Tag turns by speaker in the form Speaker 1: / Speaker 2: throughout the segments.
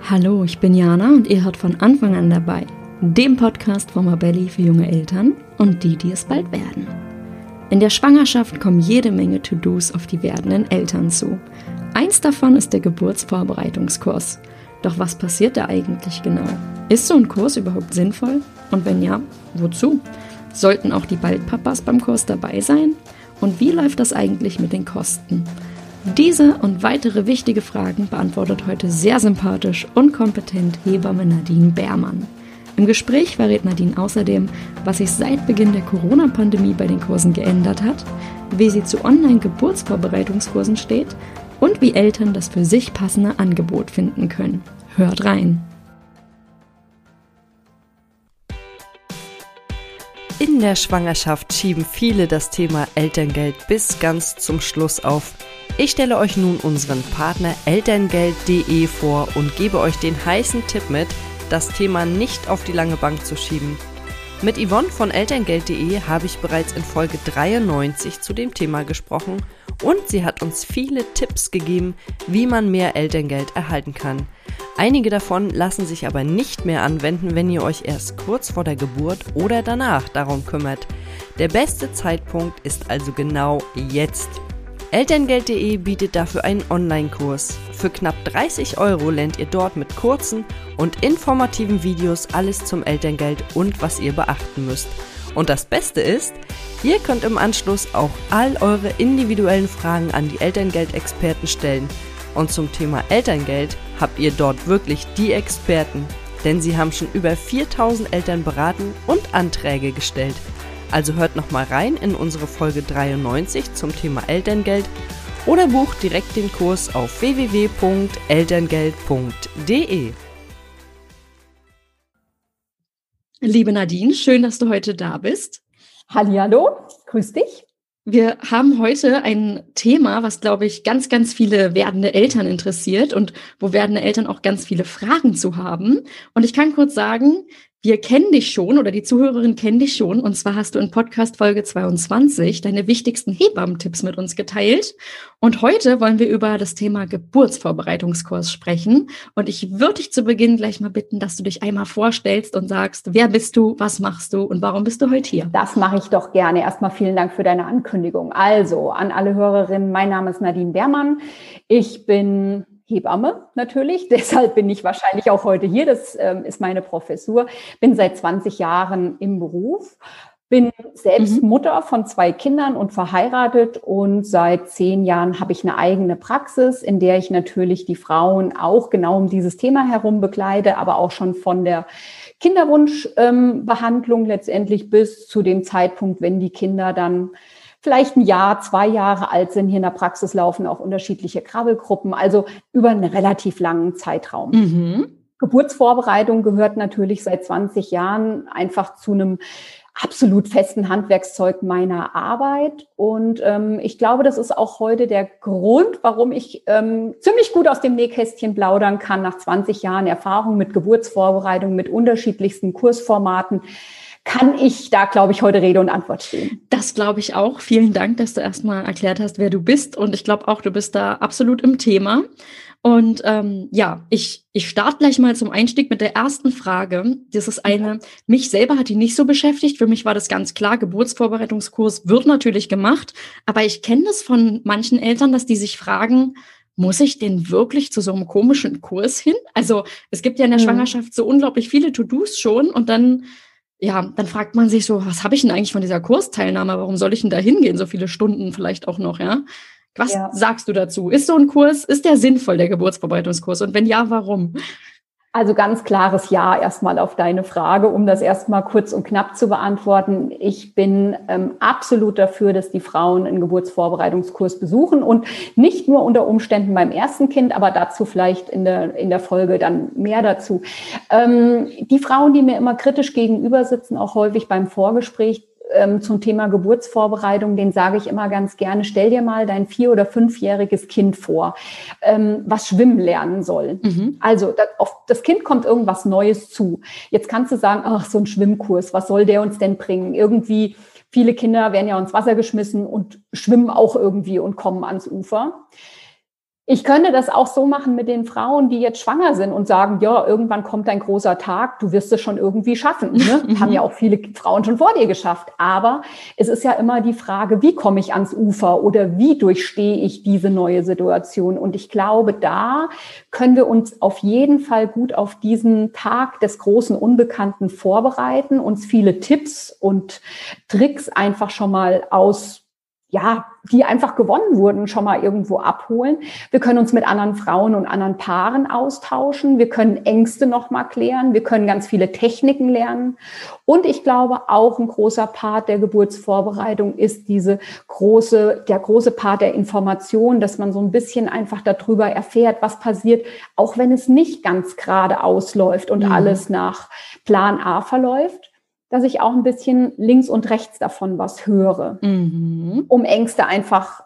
Speaker 1: Hallo, ich bin Jana und ihr hört von Anfang an dabei, dem Podcast von Mabelli für junge Eltern und die es bald werden. In der Schwangerschaft kommen jede Menge To-Dos auf die werdenden Eltern zu. Eins davon ist der Geburtsvorbereitungskurs. Doch was passiert da eigentlich genau? Ist so ein Kurs überhaupt sinnvoll? Und wenn ja, wozu? Sollten auch die Baldpapas beim Kurs dabei sein? Und wie läuft das eigentlich mit den Kosten? Diese und weitere wichtige Fragen beantwortet heute sehr sympathisch und kompetent Hebamme Nadine Beermann. Im Gespräch verrät Nadine außerdem, was sich seit Beginn der Corona-Pandemie bei den Kursen geändert hat, wie sie zu Online-Geburtsvorbereitungskursen steht und wie Eltern das für sich passende Angebot finden können. Hört rein!
Speaker 2: In der Schwangerschaft schieben viele das Thema Elterngeld bis ganz zum Schluss auf. Ich stelle euch nun unseren Partner elterngeld.de vor und gebe euch den heißen Tipp mit, das Thema nicht auf die lange Bank zu schieben. Mit Yvonne von elterngeld.de habe ich bereits in Folge 93 zu dem Thema gesprochen und sie hat uns viele Tipps gegeben, wie man mehr Elterngeld erhalten kann. Einige davon lassen sich aber nicht mehr anwenden, wenn ihr euch erst kurz vor der Geburt oder danach darum kümmert. Der beste Zeitpunkt ist also genau jetzt. Elterngeld.de bietet dafür einen Online-Kurs. Für knapp 30 € lernt ihr dort mit kurzen und informativen Videos alles zum Elterngeld und was ihr beachten müsst. Und das Beste ist, ihr könnt im Anschluss auch all eure individuellen Fragen an die Elterngeld-Experten stellen. Und zum Thema Elterngeld habt ihr dort wirklich die Experten, denn sie haben schon über 4000 Eltern beraten und Anträge gestellt. Also hört nochmal rein in unsere Folge 93 zum Thema Elterngeld oder bucht direkt den Kurs auf www.elterngeld.de.
Speaker 1: Liebe Nadine, schön, dass du heute da bist.
Speaker 3: Hallihallo, grüß dich.
Speaker 1: Wir haben heute ein Thema, was, glaube ich, ganz, ganz viele werdende Eltern interessiert und wo werdende Eltern auch ganz viele Fragen zu haben. Und ich kann kurz sagen, wir kennen dich schon oder die Zuhörerin kennen dich schon. Und zwar hast du in Podcast Folge 22 deine wichtigsten Hebammtipps mit uns geteilt. Und heute wollen wir über das Thema Geburtsvorbereitungskurs sprechen. Und ich würde dich zu Beginn gleich mal bitten, dass du dich einmal vorstellst und sagst, wer bist du, was machst du und warum bist du heute hier?
Speaker 3: Das mache ich doch gerne. Erstmal vielen Dank für deine Ankündigung. Also an alle Hörerinnen, mein Name ist Nadine Beermann. Ich bin Hebamme natürlich, deshalb bin ich wahrscheinlich auch heute hier. Das ist meine Professur. Bin seit 20 Jahren im Beruf, bin selbst Mutter von 2 Kindern und verheiratet und seit 10 Jahren habe ich eine eigene Praxis, in der ich natürlich die Frauen auch genau um dieses Thema herum begleite, aber auch schon von der Kinderwunschbehandlung letztendlich bis zu dem Zeitpunkt, wenn die Kinder dann vielleicht 1 Jahr, 2 Jahre alt sind. Hier in der Praxis laufen auch unterschiedliche Krabbelgruppen, also über einen relativ langen Zeitraum. Geburtsvorbereitung gehört natürlich seit 20 Jahren einfach zu einem absolut festen Handwerkszeug meiner Arbeit. Und ich glaube, das ist auch heute der Grund, warum ich ziemlich gut aus dem Nähkästchen plaudern kann, nach 20 Jahren Erfahrung mit Geburtsvorbereitung, mit unterschiedlichsten Kursformaten. Kann ich da, glaube ich, heute Rede und Antwort stehen.
Speaker 1: Das glaube ich auch. Vielen Dank, dass du erstmal erklärt hast, wer du bist. Und ich glaube auch, du bist da absolut im Thema. Und ich starte gleich mal zum Einstieg mit der ersten Frage. Das ist mich selber hat die nicht so beschäftigt. Für mich war das ganz klar, Geburtsvorbereitungskurs wird natürlich gemacht. Aber ich kenne das von manchen Eltern, dass die sich fragen, muss ich denn wirklich zu so einem komischen Kurs hin? Also es gibt ja in der Schwangerschaft so unglaublich viele To-Dos schon und dann fragt man sich so, was habe ich denn eigentlich von dieser Kursteilnahme? Warum soll ich denn da hingehen? So viele Stunden vielleicht auch noch, ja? Was sagst du dazu? Ist so ein Kurs, ist der sinnvoll, der Geburtsvorbereitungskurs? Und wenn ja, warum?
Speaker 3: Also ganz klares Ja erstmal auf deine Frage, um das erstmal kurz und knapp zu beantworten. Ich bin absolut dafür, dass die Frauen einen Geburtsvorbereitungskurs besuchen und nicht nur unter Umständen beim ersten Kind, aber dazu vielleicht in der Folge dann mehr dazu. Die Frauen, die mir immer kritisch gegenüber sitzen, auch häufig beim Vorgespräch, zum Thema Geburtsvorbereitung, den sage ich immer ganz gerne, stell dir mal dein 4- oder 5-jähriges Kind vor, was schwimmen lernen soll. Also auf das Kind kommt irgendwas Neues zu. Jetzt kannst du sagen, ach, so ein Schwimmkurs, was soll der uns denn bringen? Irgendwie, viele Kinder werden ja ins Wasser geschmissen und schwimmen auch irgendwie und kommen ans Ufer. Ich könnte das auch so machen mit den Frauen, die jetzt schwanger sind und sagen, ja, irgendwann kommt ein großer Tag, du wirst es schon irgendwie schaffen. Ne? Haben ja auch viele Frauen schon vor dir geschafft. Aber es ist ja immer die Frage, wie komme ich ans Ufer oder wie durchstehe ich diese neue Situation? Und ich glaube, da können wir uns auf jeden Fall gut auf diesen Tag des großen Unbekannten vorbereiten, uns viele Tipps und Tricks einfach schon mal die einfach gewonnen wurden, schon mal irgendwo abholen. Wir können uns mit anderen Frauen und anderen Paaren austauschen. Wir können Ängste noch mal klären. Wir können ganz viele Techniken lernen. Und ich glaube, auch ein großer Part der Geburtsvorbereitung ist der große Part der Information, dass man so ein bisschen einfach darüber erfährt, was passiert, auch wenn es nicht ganz gerade ausläuft und alles nach Plan A verläuft, dass ich auch ein bisschen links und rechts davon was höre, um Ängste einfach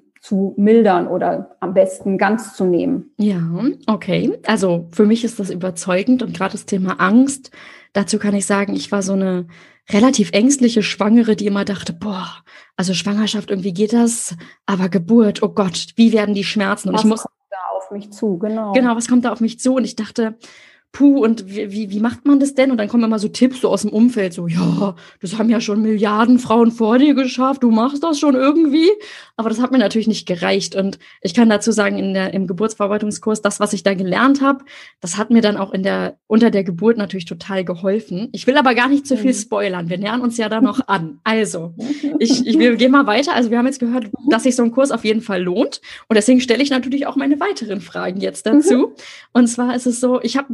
Speaker 3: zu mildern oder am besten ganz zu nehmen.
Speaker 1: Ja, okay. Also für mich ist das überzeugend und gerade das Thema Angst, dazu kann ich sagen, ich war so eine relativ ängstliche Schwangere, die immer dachte, boah, also Schwangerschaft, irgendwie geht das, aber Geburt, oh Gott, wie werden die Schmerzen? Und
Speaker 3: was kommt da auf mich zu? Genau,
Speaker 1: was kommt da auf mich zu? Und ich dachte, puh, und wie macht man das denn? Und dann kommen immer so Tipps so aus dem Umfeld, so, ja, das haben ja schon Milliarden Frauen vor dir geschafft, du machst das schon irgendwie. Aber das hat mir natürlich nicht gereicht. Und ich kann dazu sagen, im Geburtsvorbereitungskurs, das, was ich da gelernt habe, das hat mir dann auch unter der Geburt natürlich total geholfen. Ich will aber gar nicht zu viel spoilern. Wir nähern uns ja da noch an. Also, wir gehen mal weiter. Also, wir haben jetzt gehört, dass sich so ein Kurs auf jeden Fall lohnt. Und deswegen stelle ich natürlich auch meine weiteren Fragen jetzt dazu. Und zwar ist es so, ich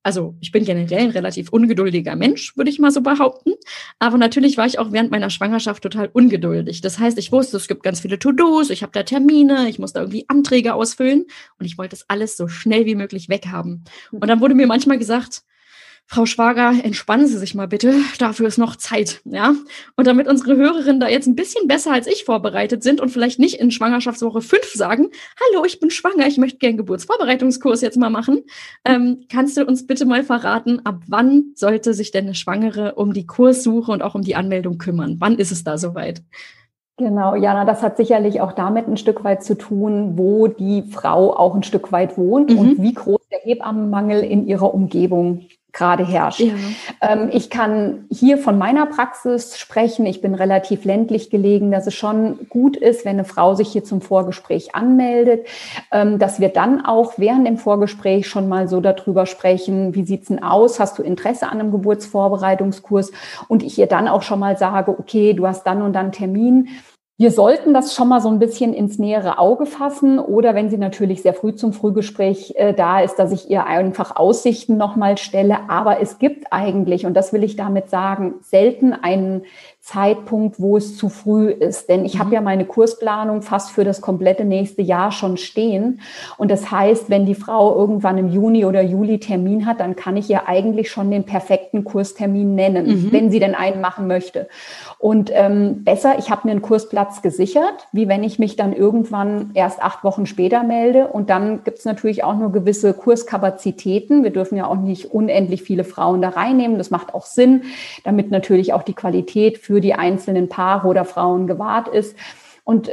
Speaker 1: bin generell ein relativ ungeduldiger Mensch, würde ich mal so behaupten. Aber natürlich war ich auch während meiner Schwangerschaft total ungeduldig. Das heißt, ich wusste, es gibt ganz viele To-Dos, ich habe da Termine, ich muss da irgendwie Anträge ausfüllen und ich wollte das alles so schnell wie möglich weghaben. Und dann wurde mir manchmal gesagt, Frau Schwager, entspannen Sie sich mal bitte, dafür ist noch Zeit, ja. Und damit unsere Hörerinnen da jetzt ein bisschen besser als ich vorbereitet sind und vielleicht nicht in Schwangerschaftswoche 5 sagen, hallo, ich bin schwanger, ich möchte gerne einen Geburtsvorbereitungskurs jetzt mal machen, kannst du uns bitte mal verraten, ab wann sollte sich denn eine Schwangere um die Kurssuche und auch um die Anmeldung kümmern? Wann ist es da soweit?
Speaker 3: Genau, Jana, das hat sicherlich auch damit ein Stück weit zu tun, wo die Frau auch ein Stück weit wohnt und wie groß der Hebammenmangel in ihrer Umgebung gerade herrscht. Ja. Ich kann hier von meiner Praxis sprechen. Ich bin relativ ländlich gelegen, dass es schon gut ist, wenn eine Frau sich hier zum Vorgespräch anmeldet, dass wir dann auch während dem Vorgespräch schon mal so darüber sprechen, wie sieht's denn aus? Hast du Interesse an einem Geburtsvorbereitungskurs? Und ich ihr dann auch schon mal sage, okay, du hast dann und dann Termin. Wir sollten das schon mal so ein bisschen ins nähere Auge fassen oder wenn sie natürlich sehr früh zum Frühgespräch da ist, dass ich ihr einfach Aussichten nochmal stelle. Aber es gibt eigentlich, und das will ich damit sagen, selten einen Zeitpunkt, wo es zu früh ist. Denn ich habe ja meine Kursplanung fast für das komplette nächste Jahr schon stehen. Und das heißt, wenn die Frau irgendwann im Juni oder Juli Termin hat, dann kann ich ihr eigentlich schon den perfekten Kurstermin nennen, wenn sie denn einen machen möchte. Und besser, ich habe mir einen Kursplatz gesichert, wie wenn ich mich dann irgendwann erst 8 Wochen später melde. Und dann gibt es natürlich auch nur gewisse Kurskapazitäten. Wir dürfen ja auch nicht unendlich viele Frauen da reinnehmen. Das macht auch Sinn, damit natürlich auch die Qualität für die einzelnen Paare oder Frauen gewahrt ist. Und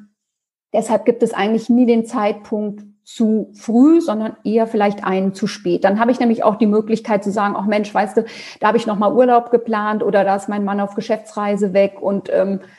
Speaker 3: deshalb gibt es eigentlich nie den Zeitpunkt zu früh, sondern eher vielleicht einen zu spät. Dann habe ich nämlich auch die Möglichkeit zu sagen, ach Mensch, weißt du, da habe ich noch mal Urlaub geplant oder da ist mein Mann auf Geschäftsreise weg und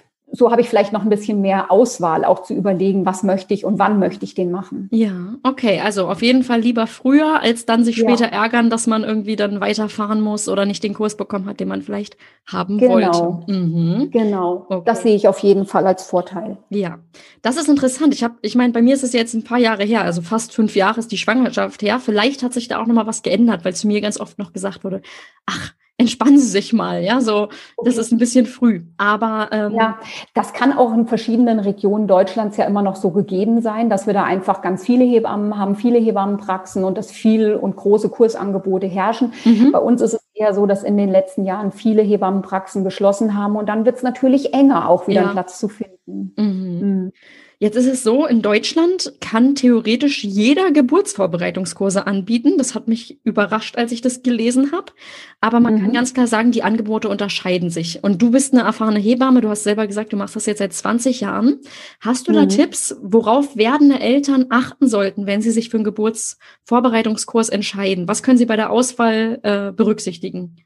Speaker 3: so habe ich vielleicht noch ein bisschen mehr Auswahl, auch zu überlegen, was möchte ich und wann möchte ich den machen.
Speaker 1: Ja, okay. Also auf jeden Fall lieber früher, als dann sich später ärgern, dass man irgendwie dann weiterfahren muss oder nicht den Kurs bekommen hat, den man vielleicht haben wollte.
Speaker 3: Genau, okay. Das sehe ich auf jeden Fall als Vorteil.
Speaker 1: Ja, das ist interessant. Ich meine, bei mir ist es jetzt ein paar Jahre her, also fast 5 Jahre ist die Schwangerschaft her. Vielleicht hat sich da auch noch mal was geändert, weil zu mir ganz oft noch gesagt wurde, ach, entspannen Sie sich mal, ja, so, das ist ein bisschen früh, aber
Speaker 3: ja, das kann auch in verschiedenen Regionen Deutschlands ja immer noch so gegeben sein, dass wir da einfach ganz viele Hebammen haben, viele Hebammenpraxen und dass viel und große Kursangebote herrschen. Bei uns ist es eher so, dass in den letzten Jahren viele Hebammenpraxen geschlossen haben und dann wird es natürlich enger, auch wieder einen Platz zu finden.
Speaker 1: Jetzt ist es so, in Deutschland kann theoretisch jeder Geburtsvorbereitungskurse anbieten. Das hat mich überrascht, als ich das gelesen habe. Aber man kann ganz klar sagen, die Angebote unterscheiden sich. Und du bist eine erfahrene Hebamme. Du hast selber gesagt, du machst das jetzt seit 20 Jahren. Hast du da Tipps, worauf werdende Eltern achten sollten, wenn sie sich für einen Geburtsvorbereitungskurs entscheiden? Was können sie bei der Auswahl berücksichtigen?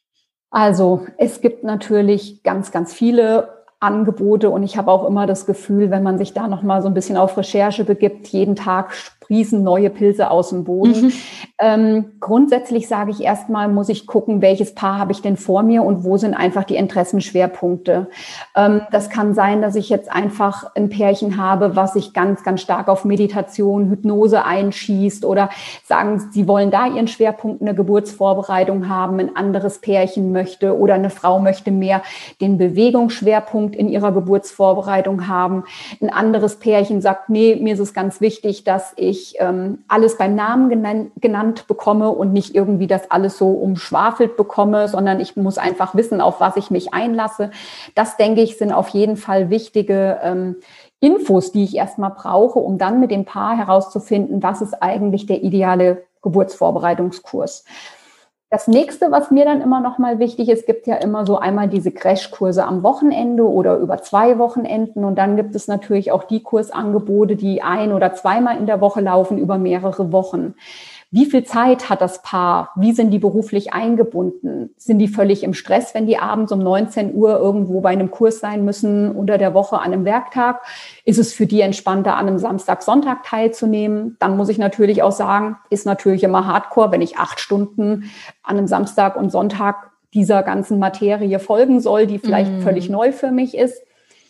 Speaker 3: Also es gibt natürlich ganz, ganz viele Angebote und ich habe auch immer das Gefühl, wenn man sich da noch mal so ein bisschen auf Recherche begibt, jeden Tag sprießen neue Pilze aus dem Boden. Grundsätzlich sage ich erstmal, muss ich gucken, welches Paar habe ich denn vor mir und wo sind einfach die Interessenschwerpunkte. Das kann sein, dass ich jetzt einfach ein Pärchen habe, was sich ganz, ganz stark auf Meditation, Hypnose einschießt oder sagen, sie wollen da ihren Schwerpunkt in der Geburtsvorbereitung haben, ein anderes Pärchen möchte oder eine Frau möchte mehr den Bewegungsschwerpunkt in ihrer Geburtsvorbereitung haben. Ein anderes Pärchen sagt, nee, mir ist es ganz wichtig, dass ich alles beim Namen genannt bekomme und nicht irgendwie das alles so umschwafelt bekomme, sondern ich muss einfach wissen, auf was ich mich einlasse. Das, denke ich, sind auf jeden Fall wichtige Infos, die ich erstmal brauche, um dann mit dem Paar herauszufinden, was ist eigentlich der ideale Geburtsvorbereitungskurs. Das nächste, was mir dann immer noch mal wichtig ist, gibt ja immer so einmal diese Crashkurse am Wochenende oder über 2 Wochenenden. Und dann gibt es natürlich auch die Kursangebote, die 1- oder 2-mal in der Woche laufen über mehrere Wochen. Wie viel Zeit hat das Paar? Wie sind die beruflich eingebunden? Sind die völlig im Stress, wenn die abends um 19 Uhr irgendwo bei einem Kurs sein müssen unter der Woche an einem Werktag? Ist es für die entspannter, an einem Samstag, Sonntag teilzunehmen? Dann muss ich natürlich auch sagen, ist natürlich immer Hardcore, wenn ich 8 Stunden an einem Samstag und Sonntag dieser ganzen Materie folgen soll, die vielleicht völlig neu für mich ist.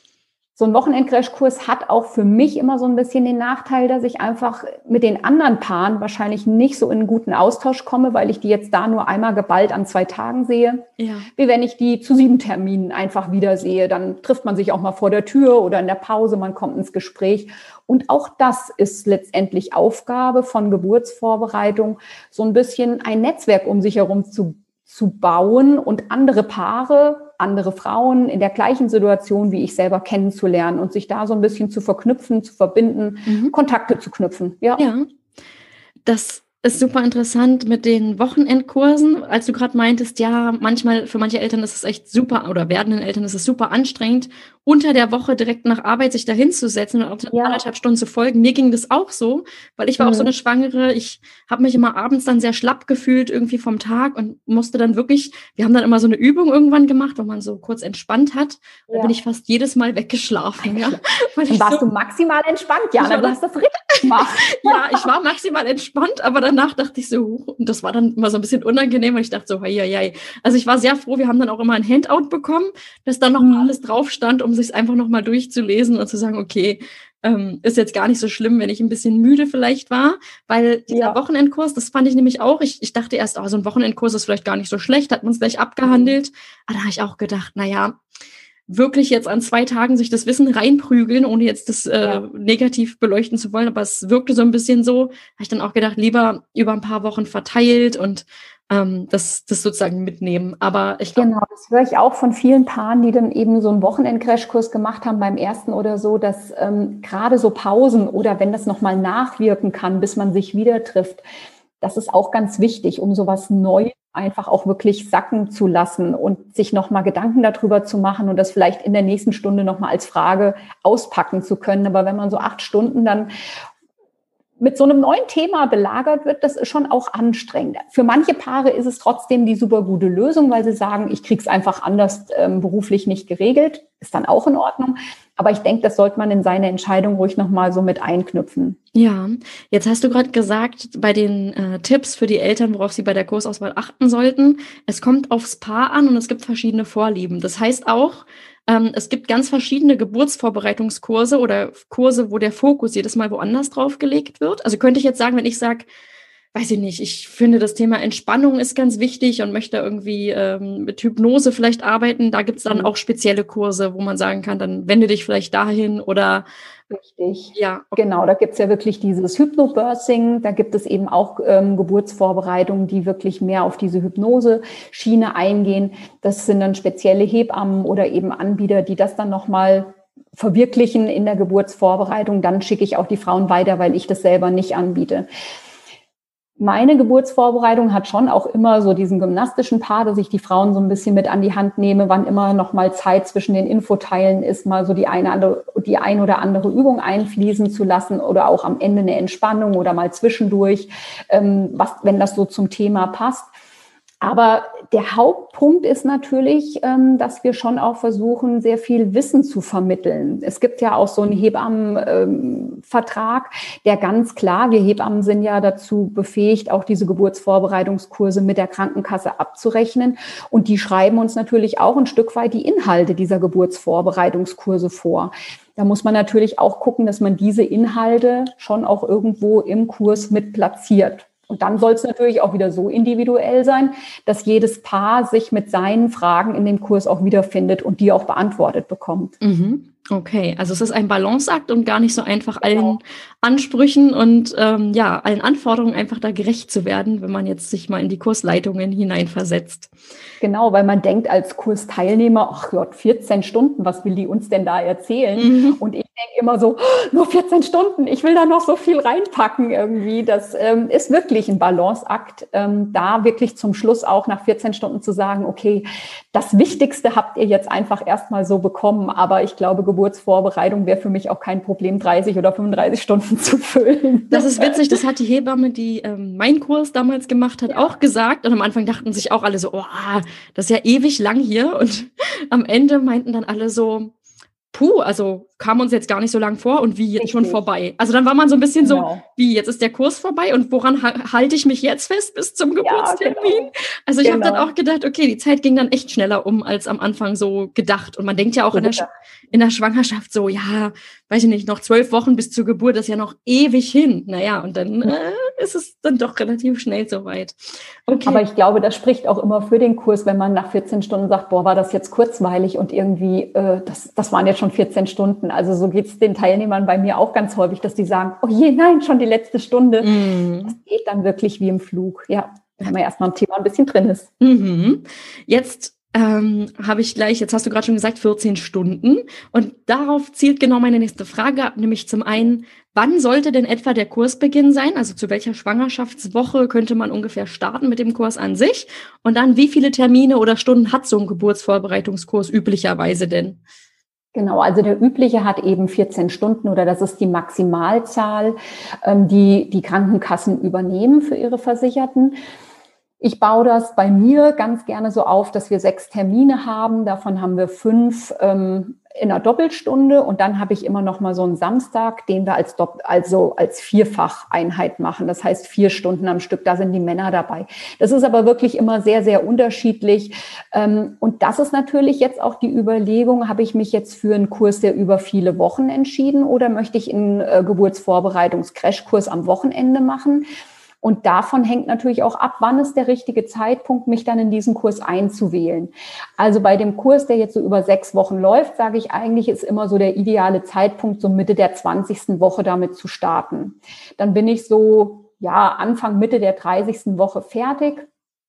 Speaker 3: So ein Wochenend-Crashkurs hat auch für mich immer so ein bisschen den Nachteil, dass ich einfach mit den anderen Paaren wahrscheinlich nicht so in einen guten Austausch komme, weil ich die jetzt da nur einmal geballt an 2 Tagen sehe. Ja. Wie wenn ich die zu 7 Terminen einfach wieder sehe. Dann trifft man sich auch mal vor der Tür oder in der Pause, man kommt ins Gespräch. Und auch das ist letztendlich Aufgabe von Geburtsvorbereitung, so ein bisschen ein Netzwerk um sich herum zu bauen und andere Paare, andere Frauen in der gleichen Situation wie ich selber kennenzulernen und sich da so ein bisschen zu verknüpfen, zu verbinden, Kontakte zu knüpfen. Ja,
Speaker 1: das ist super interessant mit den Wochenendkursen, als du gerade meintest, ja, manchmal für manche Eltern ist es echt super oder werdenden Eltern ist es super anstrengend, unter der Woche direkt nach Arbeit sich da hinzusetzen und auch 1,5 Stunden zu folgen. Mir ging das auch so, weil ich war auch so eine Schwangere. Ich habe mich immer abends dann sehr schlapp gefühlt irgendwie vom Tag und musste dann wirklich, wir haben dann immer so eine Übung irgendwann gemacht, wo man so kurz entspannt hat. Da bin ich fast jedes Mal weggeschlafen. Ja,
Speaker 3: weil warst du maximal entspannt, Jana? Du hast das richtig gemacht.
Speaker 1: Ja, ich war maximal entspannt, aber danach dachte ich so, und das war dann immer so ein bisschen unangenehm, weil ich dachte so, hei. Also ich war sehr froh, wir haben dann auch immer ein Handout bekommen, dass dann noch mal alles drauf stand, um sich einfach noch mal durchzulesen und zu sagen, okay, ist jetzt gar nicht so schlimm, wenn ich ein bisschen müde vielleicht war, weil dieser Wochenendkurs, das fand ich nämlich auch, ich dachte erst, so ein Wochenendkurs ist vielleicht gar nicht so schlecht, hat man es gleich abgehandelt, aber da habe ich auch gedacht, naja, wirklich jetzt an 2 Tagen sich das Wissen reinprügeln, ohne jetzt das negativ beleuchten zu wollen, aber es wirkte so ein bisschen so, habe ich dann auch gedacht, lieber über ein paar Wochen verteilt und das sozusagen mitnehmen. Aber ich glaube,
Speaker 3: genau, das höre ich auch von vielen Paaren, die dann eben so einen Wochenend-Crashkurs gemacht haben beim ersten oder so, dass gerade so Pausen oder wenn das nochmal nachwirken kann, bis man sich wieder trifft, das ist auch ganz wichtig, um sowas Neues einfach auch wirklich sacken zu lassen und sich nochmal Gedanken darüber zu machen und das vielleicht in der nächsten Stunde nochmal als Frage auspacken zu können. Aber wenn man so 8 Stunden dann mit so einem neuen Thema belagert wird, das ist schon auch anstrengend. Für manche Paare ist es trotzdem die super gute Lösung, weil sie sagen, ich krieg's einfach anders beruflich nicht geregelt. Ist dann auch in Ordnung. Aber ich denke, das sollte man in seine Entscheidung ruhig nochmal so mit einknüpfen.
Speaker 1: Ja, jetzt hast du gerade gesagt, bei den Tipps für die Eltern, worauf sie bei der Kursauswahl achten sollten, es kommt aufs Paar an und es gibt verschiedene Vorlieben. Das heißt auch, es gibt ganz verschiedene Geburtsvorbereitungskurse oder Kurse, wo der Fokus jedes Mal woanders drauf gelegt wird. Also könnte ich jetzt sagen, wenn ich sage, weiß ich nicht, ich finde das Thema Entspannung ist ganz wichtig und möchte irgendwie mit Hypnose vielleicht arbeiten, da gibt es dann auch spezielle Kurse, wo man sagen kann, dann wende dich vielleicht dahin oder
Speaker 3: richtig. Ja, okay. Genau, da gibt es ja wirklich dieses Hypnobirthing, da gibt es eben auch Geburtsvorbereitungen, die wirklich mehr auf diese Hypnose-Schiene eingehen. Das sind dann spezielle Hebammen oder eben Anbieter, die das dann nochmal verwirklichen in der Geburtsvorbereitung, dann schicke ich auch die Frauen weiter, weil ich das selber nicht anbiete. Meine Geburtsvorbereitung hat schon auch immer so diesen gymnastischen Part, dass ich die Frauen so ein bisschen mit an die Hand nehme, wann immer noch mal Zeit zwischen den Infoteilen ist, mal so die ein oder andere Übung einfließen zu lassen oder auch am Ende eine Entspannung oder mal zwischendurch, wenn das so zum Thema passt. Aber der Hauptpunkt ist natürlich, dass wir schon auch versuchen, sehr viel Wissen zu vermitteln. Es gibt ja auch so einen Hebammenvertrag, der ganz klar, wir Hebammen sind ja dazu befähigt, auch diese Geburtsvorbereitungskurse mit der Krankenkasse abzurechnen. Und die schreiben uns natürlich auch ein Stück weit die Inhalte dieser Geburtsvorbereitungskurse vor. Da muss man natürlich auch gucken, dass man diese Inhalte schon auch irgendwo im Kurs mit platziert. Und dann soll es natürlich auch wieder so individuell sein, dass jedes Paar sich mit seinen Fragen in dem Kurs auch wiederfindet und die auch beantwortet bekommt.
Speaker 1: Mhm. Okay, also es ist ein Balanceakt und gar nicht so einfach allen Ansprüchen und allen Anforderungen einfach da gerecht zu werden, wenn man jetzt sich mal in die Kursleitungen hineinversetzt.
Speaker 3: Genau, weil man denkt als Kursteilnehmer, ach Gott, 14 Stunden, was will die uns denn da erzählen? Mhm. Und ich denke immer so, nur 14 Stunden, ich will da noch so viel reinpacken irgendwie. Das ist wirklich ein Balanceakt, da wirklich zum Schluss auch nach 14 Stunden zu sagen, okay, das Wichtigste habt ihr jetzt einfach erstmal so bekommen, aber ich glaube, Geburtsvorbereitung wäre für mich auch kein Problem, 30 oder 35 Stunden zu füllen.
Speaker 1: Das ist witzig, das hat die Hebamme, die meinen Kurs damals gemacht hat, auch gesagt. Und am Anfang dachten sich auch alle so, oh, das ist ja ewig lang hier. Und am Ende meinten dann alle so, also kam uns jetzt gar nicht so lang vor und wie jetzt schon vorbei. Also dann war man so ein bisschen so, wie jetzt ist der Kurs vorbei und woran halte ich mich jetzt fest bis zum Geburtstermin? Ja, genau. Also ich habe dann auch gedacht, okay, die Zeit ging dann echt schneller um als am Anfang so gedacht. Und man denkt ja auch in der Schwangerschaft so, ja, weiß ich nicht, noch 12 Wochen bis zur Geburt, das ist ja noch ewig hin. Naja, und dann ist es dann doch relativ schnell soweit. Okay.
Speaker 3: Aber ich glaube, das spricht auch immer für den Kurs, wenn man nach 14 Stunden sagt, boah, war das jetzt kurzweilig und irgendwie, das waren jetzt schon 14 Stunden. Also so geht es den Teilnehmern bei mir auch ganz häufig, dass die sagen, oh je, nein, schon die letzte Stunde. Mhm. Das geht dann wirklich wie im Flug. Ja, wenn man erstmal im Thema ein bisschen drin ist.
Speaker 1: Mhm. Jetzt jetzt hast du gerade schon gesagt, 14 Stunden. Und darauf zielt genau meine nächste Frage ab, nämlich zum einen, wann sollte denn etwa der Kursbeginn sein? Also zu welcher Schwangerschaftswoche könnte man ungefähr starten mit dem Kurs an sich? Und dann, wie viele Termine oder Stunden hat so ein Geburtsvorbereitungskurs üblicherweise denn?
Speaker 3: Genau, also der übliche hat eben 14 Stunden oder das ist die Maximalzahl, die Krankenkassen übernehmen für ihre Versicherten. Ich baue das bei mir ganz gerne so auf, dass wir 6 Termine haben. Davon haben wir 5 in einer Doppelstunde und dann habe ich immer noch mal so einen Samstag, den wir als Vierfacheinheit machen. Das heißt 4 Stunden am Stück, da sind die Männer dabei. Das ist aber wirklich immer sehr, sehr unterschiedlich. Und das ist natürlich jetzt auch die Überlegung, habe ich mich jetzt für einen Kurs, der über viele Wochen entschieden oder möchte ich einen Geburtsvorbereitungs-Crashkurs am Wochenende machen? Und davon hängt natürlich auch ab, wann ist der richtige Zeitpunkt, mich dann in diesen Kurs einzuwählen. Also bei dem Kurs, der jetzt so über 6 Wochen läuft, sage ich eigentlich, ist immer so der ideale Zeitpunkt, so Mitte der 20. Woche damit zu starten. Dann bin ich so, Anfang, Mitte der 30. Woche fertig.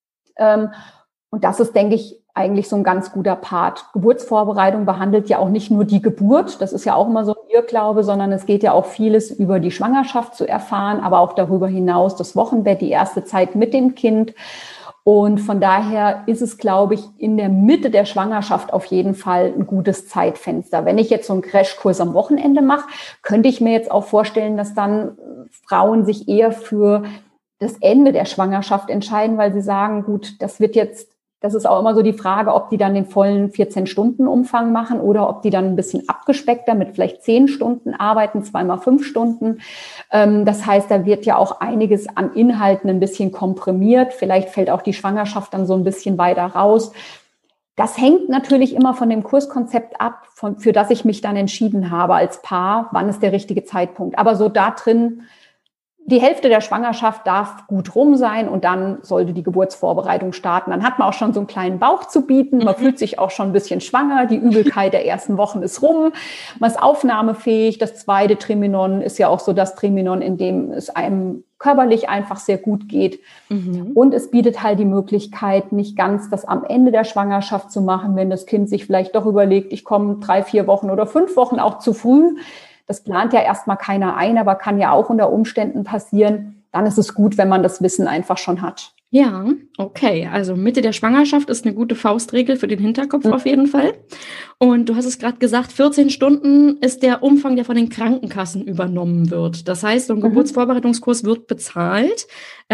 Speaker 3: Und das ist, denke ich, eigentlich so ein ganz guter Part. Geburtsvorbereitung behandelt ja auch nicht nur die Geburt, das ist ja auch immer so ein Irrglaube, sondern es geht ja auch vieles über die Schwangerschaft zu erfahren, aber auch darüber hinaus das Wochenbett, die erste Zeit mit dem Kind. Und von daher ist es, glaube ich, in der Mitte der Schwangerschaft auf jeden Fall ein gutes Zeitfenster. Wenn ich jetzt so einen Crashkurs am Wochenende mache, könnte ich mir jetzt auch vorstellen, dass dann Frauen sich eher für das Ende der Schwangerschaft entscheiden, weil sie sagen, gut, das ist auch immer so die Frage, ob die dann den vollen 14-Stunden-Umfang machen oder ob die dann ein bisschen abgespeckter mit vielleicht 10 Stunden arbeiten, 2x5 Stunden. Das heißt, da wird ja auch einiges an Inhalten ein bisschen komprimiert. Vielleicht fällt auch die Schwangerschaft dann so ein bisschen weiter raus. Das hängt natürlich immer von dem Kurskonzept ab, für das ich mich dann entschieden habe als Paar, wann ist der richtige Zeitpunkt. Aber so da drin, die Hälfte der Schwangerschaft darf gut rum sein und dann sollte die Geburtsvorbereitung starten. Dann hat man auch schon so einen kleinen Bauch zu bieten. Man fühlt sich auch schon ein bisschen schwanger. Die Übelkeit der ersten Wochen ist rum. Man ist aufnahmefähig. Das zweite Triminon ist ja auch so das Triminon, in dem es einem körperlich einfach sehr gut geht. Und es bietet halt die Möglichkeit, nicht ganz das am Ende der Schwangerschaft zu machen, wenn das Kind sich vielleicht doch überlegt, ich komme 3, 4 Wochen oder 5 Wochen auch zu früh. Das plant ja erstmal keiner ein, aber kann ja auch unter Umständen passieren. Dann ist es gut, wenn man das Wissen einfach schon hat.
Speaker 1: Ja, okay. Also Mitte der Schwangerschaft ist eine gute Faustregel für den Hinterkopf auf jeden Fall. Und du hast es gerade gesagt, 14 Stunden ist der Umfang, der von den Krankenkassen übernommen wird. Das heißt, so ein Geburtsvorbereitungskurs wird bezahlt.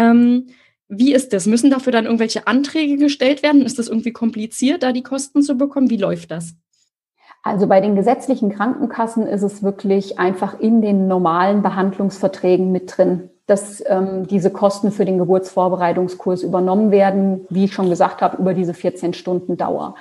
Speaker 1: Wie ist das? Müssen dafür dann irgendwelche Anträge gestellt werden? Ist das irgendwie kompliziert, da die Kosten zu bekommen? Wie läuft das?
Speaker 3: Also bei den gesetzlichen Krankenkassen ist es wirklich einfach in den normalen Behandlungsverträgen mit drin, dass diese Kosten für den Geburtsvorbereitungskurs übernommen werden, wie ich schon gesagt habe, über diese 14 Stunden Dauer.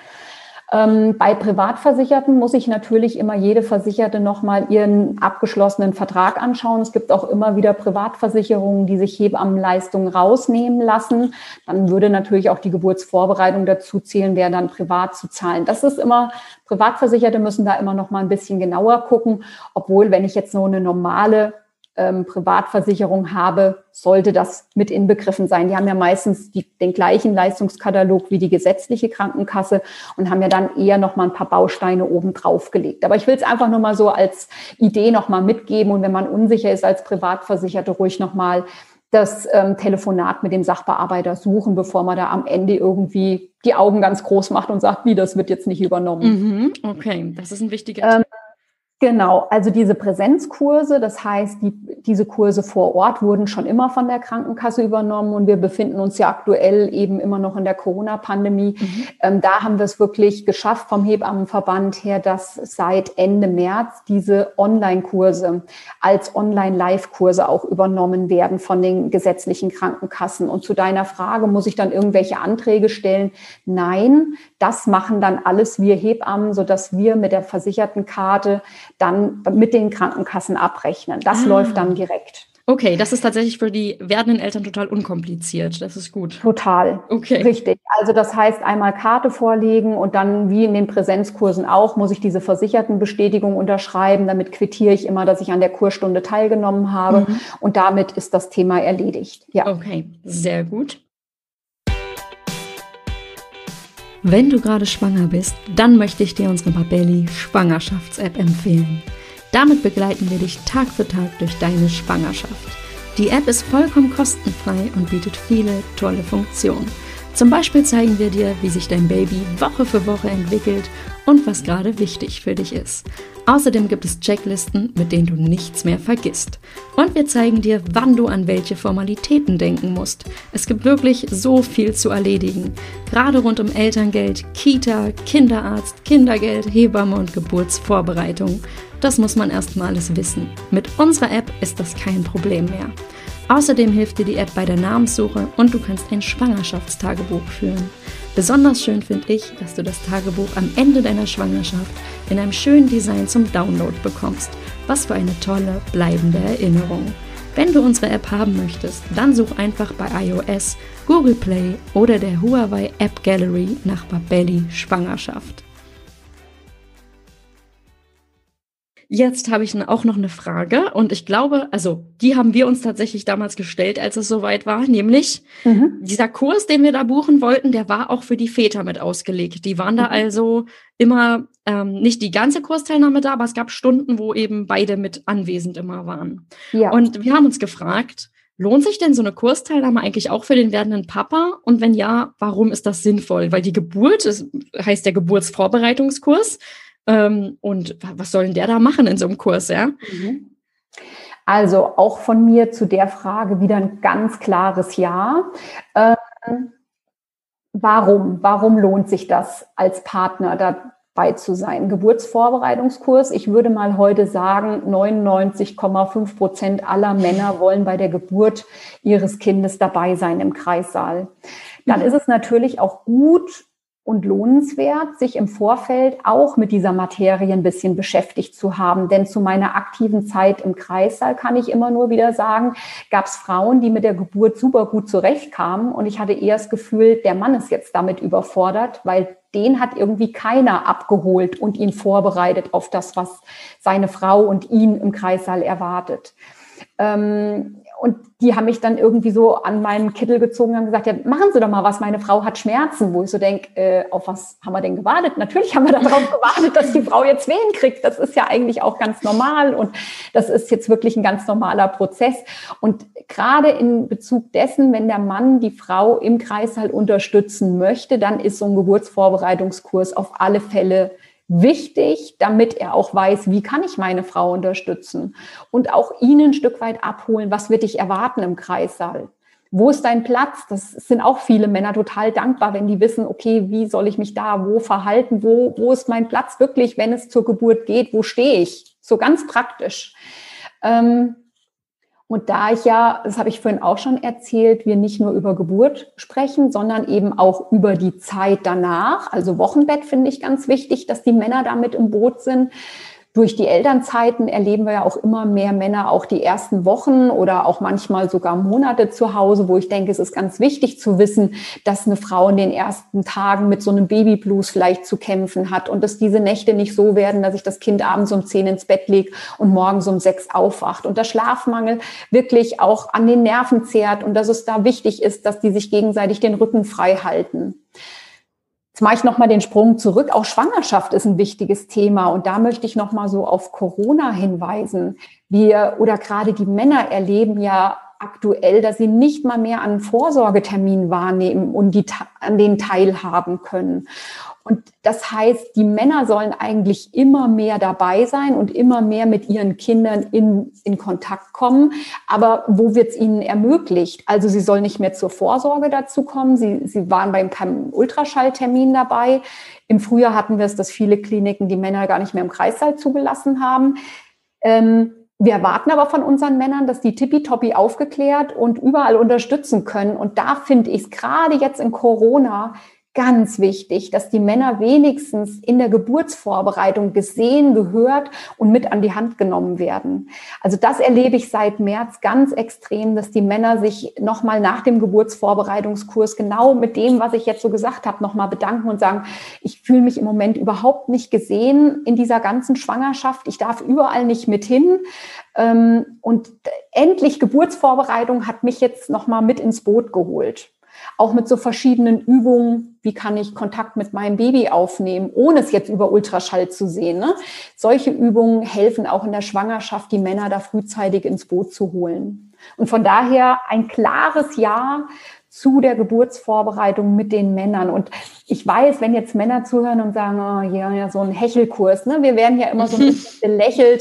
Speaker 3: Bei Privatversicherten muss ich natürlich immer jede Versicherte nochmal ihren abgeschlossenen Vertrag anschauen. Es gibt auch immer wieder Privatversicherungen, die sich Hebammenleistungen rausnehmen lassen. Dann würde natürlich auch die Geburtsvorbereitung dazu zählen, wäre dann privat zu zahlen. Das ist immer, Privatversicherte müssen da immer noch mal ein bisschen genauer gucken, obwohl, wenn ich jetzt so eine normale Privatversicherung habe, sollte das mit inbegriffen sein. Die haben ja meistens den gleichen Leistungskatalog wie die gesetzliche Krankenkasse und haben ja dann eher noch mal ein paar Bausteine oben drauf gelegt. Aber ich will es einfach nur mal so als Idee noch mal mitgeben und wenn man unsicher ist als Privatversicherte, ruhig noch mal das Telefonat mit dem Sachbearbeiter suchen, bevor man da am Ende irgendwie die Augen ganz groß macht und sagt, wie, das wird jetzt nicht übernommen.
Speaker 1: Okay, das ist ein wichtiger Tipp.
Speaker 3: Genau, also diese Präsenzkurse, das heißt, diese Kurse vor Ort wurden schon immer von der Krankenkasse übernommen und wir befinden uns ja aktuell eben immer noch in der Corona-Pandemie. Da haben wir es wirklich geschafft vom Hebammenverband her, dass seit Ende März diese Online-Kurse als Online-Live-Kurse auch übernommen werden von den gesetzlichen Krankenkassen. Und zu deiner Frage, muss ich dann irgendwelche Anträge stellen? Nein, das machen dann alles wir Hebammen, sodass wir mit der versicherten Karte dann mit den Krankenkassen abrechnen. Das läuft dann direkt.
Speaker 1: Okay, das ist tatsächlich für die werdenden Eltern total unkompliziert. Das ist gut.
Speaker 3: Total.
Speaker 1: Okay.
Speaker 3: Richtig. Also das heißt, einmal Karte vorlegen und dann, wie in den Präsenzkursen auch, muss ich diese Versichertenbestätigung unterschreiben. Damit quittiere ich immer, dass ich an der Kursstunde teilgenommen habe. Und damit ist das Thema erledigt. Ja.
Speaker 1: Okay, sehr gut. Wenn du gerade schwanger bist, dann möchte ich dir unsere Babelli Schwangerschafts-App empfehlen. Damit begleiten wir dich Tag für Tag durch deine Schwangerschaft. Die App ist vollkommen kostenfrei und bietet viele tolle Funktionen. Zum Beispiel zeigen wir dir, wie sich dein Baby Woche für Woche entwickelt und was gerade wichtig für dich ist. Außerdem gibt es Checklisten, mit denen du nichts mehr vergisst. Und wir zeigen dir, wann du an welche Formalitäten denken musst. Es gibt wirklich so viel zu erledigen. Gerade rund um Elterngeld, Kita, Kinderarzt, Kindergeld, Hebamme und Geburtsvorbereitung. Das muss man erstmal alles wissen. Mit unserer App ist das kein Problem mehr. Außerdem hilft dir die App bei der Namenssuche und du kannst ein Schwangerschaftstagebuch führen. Besonders schön finde ich, dass du das Tagebuch am Ende deiner Schwangerschaft in einem schönen Design zum Download bekommst. Was für eine tolle, bleibende Erinnerung. Wenn du unsere App haben möchtest, dann such einfach bei iOS, Google Play oder der Huawei App Gallery nach Babelli Schwangerschaft. Jetzt habe ich auch noch eine Frage und ich glaube, also die haben wir uns tatsächlich damals gestellt, als es soweit war, nämlich dieser Kurs, den wir da buchen wollten, der war auch für die Väter mit ausgelegt. Die waren da also immer nicht die ganze Kursteilnahme da, aber es gab Stunden, wo eben beide mit anwesend immer waren. Ja. Und wir haben uns gefragt, lohnt sich denn so eine Kursteilnahme eigentlich auch für den werdenden Papa? Und wenn ja, warum ist das sinnvoll? Weil die Geburt heißt der Geburtsvorbereitungskurs. Und was soll denn der da machen in so einem Kurs, ja?
Speaker 3: Also auch von mir zu der Frage wieder ein ganz klares Ja. Warum lohnt sich das als Partner dabei zu sein? Geburtsvorbereitungskurs, ich würde mal heute sagen, 99,5% aller Männer wollen bei der Geburt ihres Kindes dabei sein im Kreissaal. Dann ist es natürlich auch gut und lohnenswert, sich im Vorfeld auch mit dieser Materie ein bisschen beschäftigt zu haben. Denn zu meiner aktiven Zeit im Kreissaal kann ich immer nur wieder sagen, gab es Frauen, die mit der Geburt super gut zurechtkamen. Und ich hatte eher das Gefühl, der Mann ist jetzt damit überfordert, weil den hat irgendwie keiner abgeholt und ihn vorbereitet auf das, was seine Frau und ihn im Kreissaal erwartet. Und die haben mich dann irgendwie so an meinen Kittel gezogen und haben gesagt, ja, machen Sie doch mal was, meine Frau hat Schmerzen. Wo ich so denke, auf was haben wir denn gewartet? Natürlich haben wir darauf gewartet, dass die Frau jetzt Wehen kriegt. Das ist ja eigentlich auch ganz normal und das ist jetzt wirklich ein ganz normaler Prozess. Und gerade in Bezug dessen, wenn der Mann die Frau im Kreißsaal unterstützen möchte, dann ist so ein Geburtsvorbereitungskurs auf alle Fälle wichtig, damit er auch weiß, wie kann ich meine Frau unterstützen und auch ihn ein Stück weit abholen, was wird dich erwarten im Kreissaal? Wo ist dein Platz? Das sind auch viele Männer total dankbar, wenn die wissen, okay, wie soll ich mich da wo verhalten? Wo ist mein Platz wirklich, wenn es zur Geburt geht? Wo stehe ich? So ganz praktisch. Und da ich ja, das habe ich vorhin auch schon erzählt, wir nicht nur über Geburt sprechen, sondern eben auch über die Zeit danach. Also Wochenbett finde ich ganz wichtig, dass die Männer da mit im Boot sind. Durch die Elternzeiten erleben wir ja auch immer mehr Männer auch die ersten Wochen oder auch manchmal sogar Monate zu Hause, wo ich denke, es ist ganz wichtig zu wissen, dass eine Frau in den ersten Tagen mit so einem Babyblues vielleicht zu kämpfen hat und dass diese Nächte nicht so werden, dass ich das Kind abends um 10 ins Bett lege und morgens um 6 aufwacht und der Schlafmangel wirklich auch an den Nerven zehrt und dass es da wichtig ist, dass die sich gegenseitig den Rücken frei halten. Jetzt mache ich nochmal den Sprung zurück. Auch Schwangerschaft ist ein wichtiges Thema. Und da möchte ich nochmal so auf Corona hinweisen. Oder gerade die Männer erleben ja aktuell, dass sie nicht mal mehr an Vorsorgeterminen wahrnehmen und an denen teilhaben können. Und das heißt, die Männer sollen eigentlich immer mehr dabei sein und immer mehr mit ihren Kindern in Kontakt kommen. Aber wo wird es ihnen ermöglicht? Also sie sollen nicht mehr zur Vorsorge dazu kommen. Sie waren beim Ultraschalltermin dabei. Im Frühjahr hatten wir es, dass viele Kliniken die Männer gar nicht mehr im Kreissaal zugelassen haben. Wir erwarten aber von unseren Männern, dass die tippitoppi aufgeklärt und überall unterstützen können. Und da finde ich es gerade jetzt in Corona ganz wichtig, dass die Männer wenigstens in der Geburtsvorbereitung gesehen, gehört und mit an die Hand genommen werden. Also das erlebe ich seit März ganz extrem, dass die Männer sich nochmal nach dem Geburtsvorbereitungskurs genau mit dem, was ich jetzt so gesagt habe, nochmal bedanken und sagen, ich fühle mich im Moment überhaupt nicht gesehen in dieser ganzen Schwangerschaft. Ich darf überall nicht mit hin. Und endlich Geburtsvorbereitung hat mich jetzt nochmal mit ins Boot geholt. Auch mit so verschiedenen Übungen, wie kann ich Kontakt mit meinem Baby aufnehmen, ohne es jetzt über Ultraschall zu sehen. Ne? Solche Übungen helfen auch in der Schwangerschaft, die Männer da frühzeitig ins Boot zu holen. Und von daher ein klares Ja zu der Geburtsvorbereitung mit den Männern. Und ich weiß, wenn jetzt Männer zuhören und sagen, oh, ja, so ein Hechelkurs, ne? Wir werden ja immer so ein bisschen belächelt.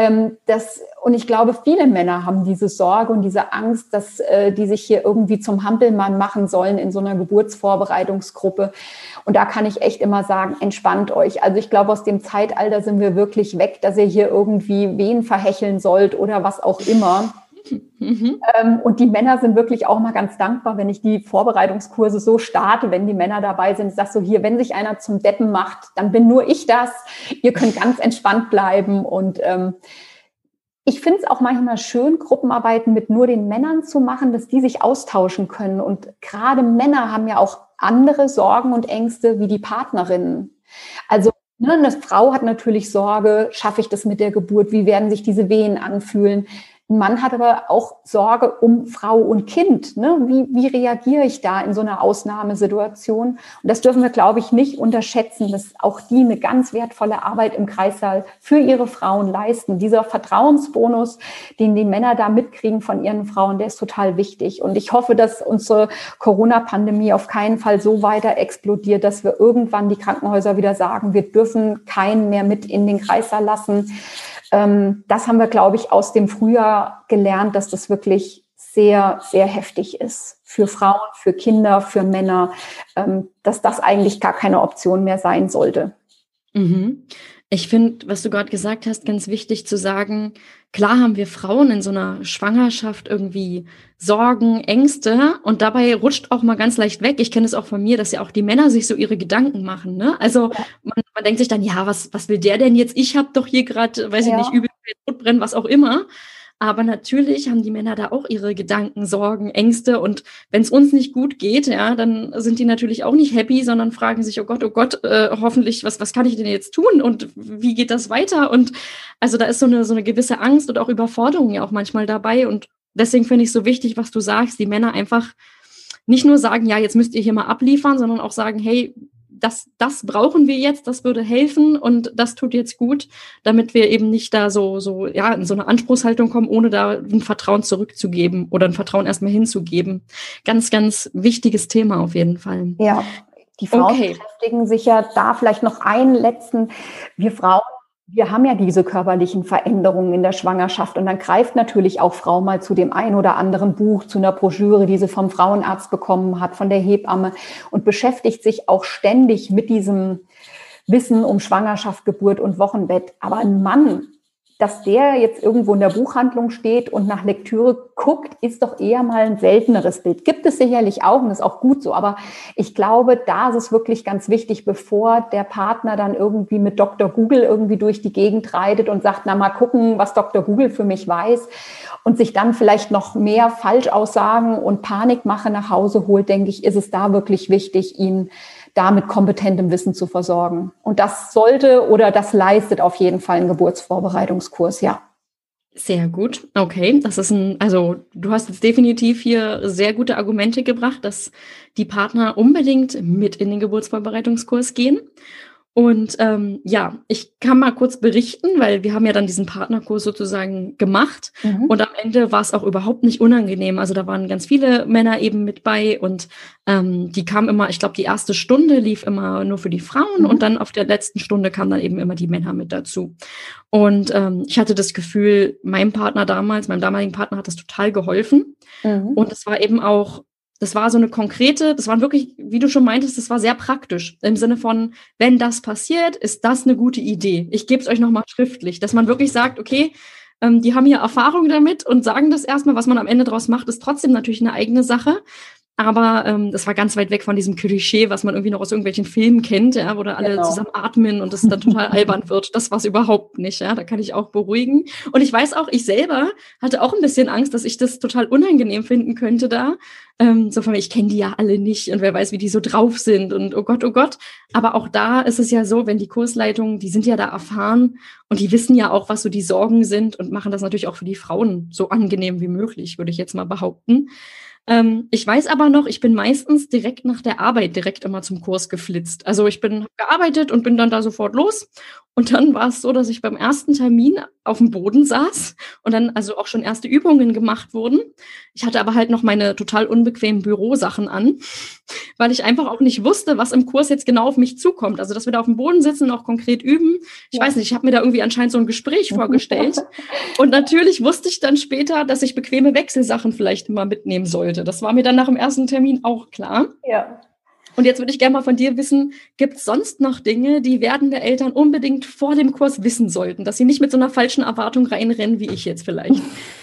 Speaker 3: Und ich glaube, viele Männer haben diese Sorge und diese Angst, dass die sich hier irgendwie zum Hampelmann machen sollen in so einer Geburtsvorbereitungsgruppe. Und da kann ich echt immer sagen, entspannt euch. Also ich glaube, aus dem Zeitalter sind wir wirklich weg, dass ihr hier irgendwie wen verhecheln sollt oder was auch immer. Und die Männer sind wirklich auch mal ganz dankbar, wenn ich die Vorbereitungskurse so starte, wenn die Männer dabei sind. Ich sage so, hier, wenn sich einer zum Deppen macht, dann bin nur ich das. Ihr könnt ganz entspannt bleiben. Und ich finde es auch manchmal schön, Gruppenarbeiten mit nur den Männern zu machen, dass die sich austauschen können. Und gerade Männer haben ja auch andere Sorgen und Ängste wie die Partnerinnen. Also eine Frau hat natürlich Sorge, schaffe ich das mit der Geburt? Wie werden sich diese Wehen anfühlen? Ein Mann hat aber auch Sorge um Frau und Kind. Ne? Wie reagiere ich da in so einer Ausnahmesituation? Und das dürfen wir, glaube ich, nicht unterschätzen, dass auch die eine ganz wertvolle Arbeit im Kreissaal für ihre Frauen leisten. Dieser Vertrauensbonus, den die Männer da mitkriegen von ihren Frauen, der ist total wichtig. Und ich hoffe, dass unsere Corona-Pandemie auf keinen Fall so weiter explodiert, dass wir irgendwann die Krankenhäuser wieder sagen, wir dürfen keinen mehr mit in den Kreissaal lassen. Das haben wir, glaube ich, aus dem Frühjahr gelernt, dass das wirklich sehr, sehr heftig ist für Frauen, für Kinder, für Männer, dass das eigentlich gar keine Option mehr sein sollte.
Speaker 1: Ich finde, was du gerade gesagt hast, ganz wichtig zu sagen, klar haben wir Frauen in so einer Schwangerschaft irgendwie Sorgen, Ängste und dabei rutscht auch mal ganz leicht weg. Ich kenne es auch von mir, dass ja auch die Männer sich so ihre Gedanken machen. Ne? Also man denkt sich dann, ja, was will der denn jetzt? Ich habe doch hier gerade, weiß ich nicht, übel Brotbrennen, was auch immer. Aber natürlich haben die Männer da auch ihre Gedanken, Sorgen, Ängste. Und wenn es uns nicht gut geht, ja, dann sind die natürlich auch nicht happy, sondern fragen sich, oh Gott, hoffentlich, was kann ich denn jetzt tun? Und wie geht das weiter? Und also da ist so eine gewisse Angst und auch Überforderung ja auch manchmal dabei. Und deswegen finde ich es so wichtig, was du sagst, die Männer einfach nicht nur sagen, ja, jetzt müsst ihr hier mal abliefern, sondern auch sagen, hey, das brauchen wir jetzt, das würde helfen und das tut jetzt gut, damit wir eben nicht da so in so eine Anspruchshaltung kommen, ohne da ein Vertrauen zurückzugeben oder ein Vertrauen erstmal hinzugeben. Ganz, ganz wichtiges Thema auf jeden Fall.
Speaker 3: Ja, die Frauen beschäftigen sich ja da vielleicht noch einen letzten. Wir Frauen, wir haben ja diese körperlichen Veränderungen in der Schwangerschaft und dann greift natürlich auch Frau mal zu dem ein oder anderen Buch, zu einer Broschüre, die sie vom Frauenarzt bekommen hat, von der Hebamme und beschäftigt sich auch ständig mit diesem Wissen um Schwangerschaft, Geburt und Wochenbett. Aber ein Mann, dass der jetzt irgendwo in der Buchhandlung steht und nach Lektüre guckt, ist doch eher mal ein selteneres Bild. Gibt es sicherlich auch und ist auch gut so. Aber ich glaube, da ist es wirklich ganz wichtig, bevor der Partner dann irgendwie mit Dr. Google irgendwie durch die Gegend reitet und sagt, na mal gucken, was Dr. Google für mich weiß und sich dann vielleicht noch mehr Falschaussagen und Panikmache nach Hause holt, denke ich, ist es da wirklich wichtig, ihn da mit kompetentem Wissen zu versorgen. Und das sollte oder das leistet auf jeden Fall ein Geburtsvorbereitungskurs, ja.
Speaker 1: Sehr gut. Okay, also du hast jetzt definitiv hier sehr gute Argumente gebracht, dass die Partner unbedingt mit in den Geburtsvorbereitungskurs gehen. Und ich kann mal kurz berichten, weil wir haben ja dann diesen Partnerkurs sozusagen gemacht und am Ende war es auch überhaupt nicht unangenehm. Also da waren ganz viele Männer eben mit bei und die kamen immer, ich glaube, die erste Stunde lief immer nur für die Frauen und dann auf der letzten Stunde kamen dann eben immer die Männer mit dazu. Und ich hatte das Gefühl, meinem damaligen Partner hat das total geholfen. Und es war eben auch, das war so eine das waren wirklich, wie du schon meintest, das war sehr praktisch. Im Sinne von, wenn das passiert, ist das eine gute Idee. Ich gebe es euch nochmal schriftlich, dass man wirklich sagt, okay, die haben hier Erfahrung damit und sagen das erstmal, was man am Ende draus macht, ist trotzdem natürlich eine eigene Sache. Aber das war ganz weit weg von diesem Klischee, was man irgendwie noch aus irgendwelchen Filmen kennt, ja, wo da alle zusammen atmen und es dann total albern wird. Das war es überhaupt nicht, ja. Da kann ich auch beruhigen. Und ich weiß auch, ich selber hatte auch ein bisschen Angst, dass ich das total unangenehm finden könnte da. So von mir, ich kenne die ja alle nicht und wer weiß, wie die so drauf sind und oh Gott, oh Gott. Aber auch da ist es ja so, wenn die Kursleitungen, die sind ja da erfahren und die wissen ja auch, was so die Sorgen sind und machen das natürlich auch für die Frauen so angenehm wie möglich, würde ich jetzt mal behaupten. Ich weiß aber noch, ich bin meistens direkt nach der Arbeit immer zum Kurs geflitzt. Also ich bin gearbeitet und bin dann da sofort los. Und dann war es so, dass ich beim ersten Termin auf dem Boden saß und dann also auch schon erste Übungen gemacht wurden. Ich hatte aber halt noch meine total unbequemen Bürosachen an, weil ich einfach auch nicht wusste, was im Kurs jetzt genau auf mich zukommt. Also dass wir da auf dem Boden sitzen und auch konkret üben. Ich weiß nicht, ich habe mir da irgendwie anscheinend so ein Gespräch vorgestellt. Und natürlich wusste ich dann später, dass ich bequeme Wechselsachen vielleicht mal mitnehmen sollte. Das war mir dann nach dem ersten Termin auch klar.
Speaker 3: Ja.
Speaker 1: Und jetzt würde ich gerne mal von dir wissen, gibt es sonst noch Dinge, die werdende Eltern unbedingt vor dem Kurs wissen sollten, dass sie nicht mit so einer falschen Erwartung reinrennen, wie ich jetzt vielleicht?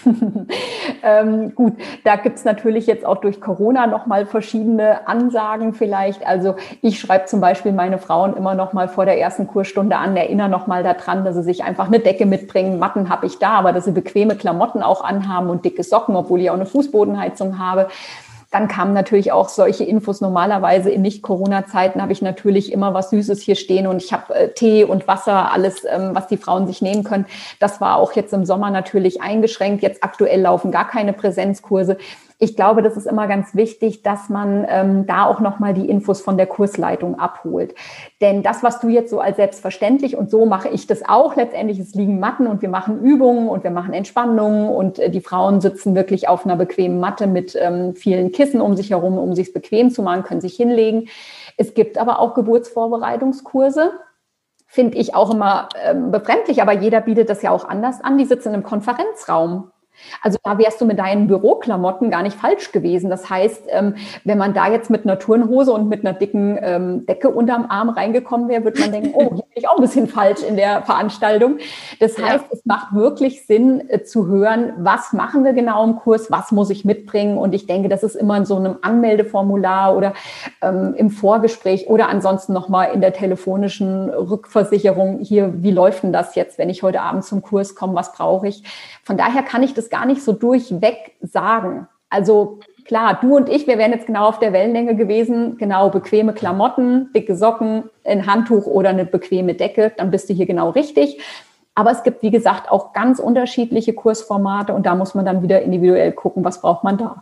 Speaker 3: Gut, da gibt es natürlich jetzt auch durch Corona nochmal verschiedene Ansagen vielleicht. Also ich schreibe zum Beispiel meine Frauen immer nochmal vor der ersten Kursstunde an, erinnere nochmal daran, dass sie sich einfach eine Decke mitbringen. Matten habe ich da, aber dass sie bequeme Klamotten auch anhaben und dicke Socken, obwohl ich auch eine Fußbodenheizung habe. Dann kamen natürlich auch solche Infos. Normalerweise in Nicht-Corona-Zeiten habe ich natürlich immer was Süßes hier stehen und ich habe Tee und Wasser, alles, was die Frauen sich nehmen können. Das war auch jetzt im Sommer natürlich eingeschränkt. Jetzt aktuell laufen gar keine Präsenzkurse. Ich glaube, das ist immer ganz wichtig, dass man da auch nochmal die Infos von der Kursleitung abholt. Denn das, was du jetzt so als selbstverständlich und so mache ich das auch, letztendlich, es liegen Matten und wir machen Übungen und wir machen Entspannungen und die Frauen sitzen wirklich auf einer bequemen Matte mit vielen Kissen um sich herum, um sich bequem zu machen, können sich hinlegen. Es gibt aber auch Geburtsvorbereitungskurse. Finde ich auch immer befremdlich, aber jeder bietet das ja auch anders an. Die sitzen im Konferenzraum. Also da wärst du mit deinen Büroklamotten gar nicht falsch gewesen. Das heißt, wenn man da jetzt mit einer Turnhose und mit einer dicken Decke unterm Arm reingekommen wäre, würde man denken, oh, hier bin ich auch ein bisschen falsch in der Veranstaltung. Das heißt, es macht wirklich Sinn zu hören, was machen wir genau im Kurs, was muss ich mitbringen? Und ich denke, das ist immer in so einem Anmeldeformular oder im Vorgespräch oder ansonsten nochmal in der telefonischen Rückversicherung hier, wie läuft denn das jetzt, wenn ich heute Abend zum Kurs komme, was brauche ich? Von daher kann ich das gar nicht so durchweg sagen. Also klar, du und ich, wir wären jetzt genau auf der Wellenlänge gewesen, genau bequeme Klamotten, dicke Socken, ein Handtuch oder eine bequeme Decke, dann bist du hier genau richtig. Aber es gibt, wie gesagt, auch ganz unterschiedliche Kursformate und da muss man dann wieder individuell gucken, was braucht man da.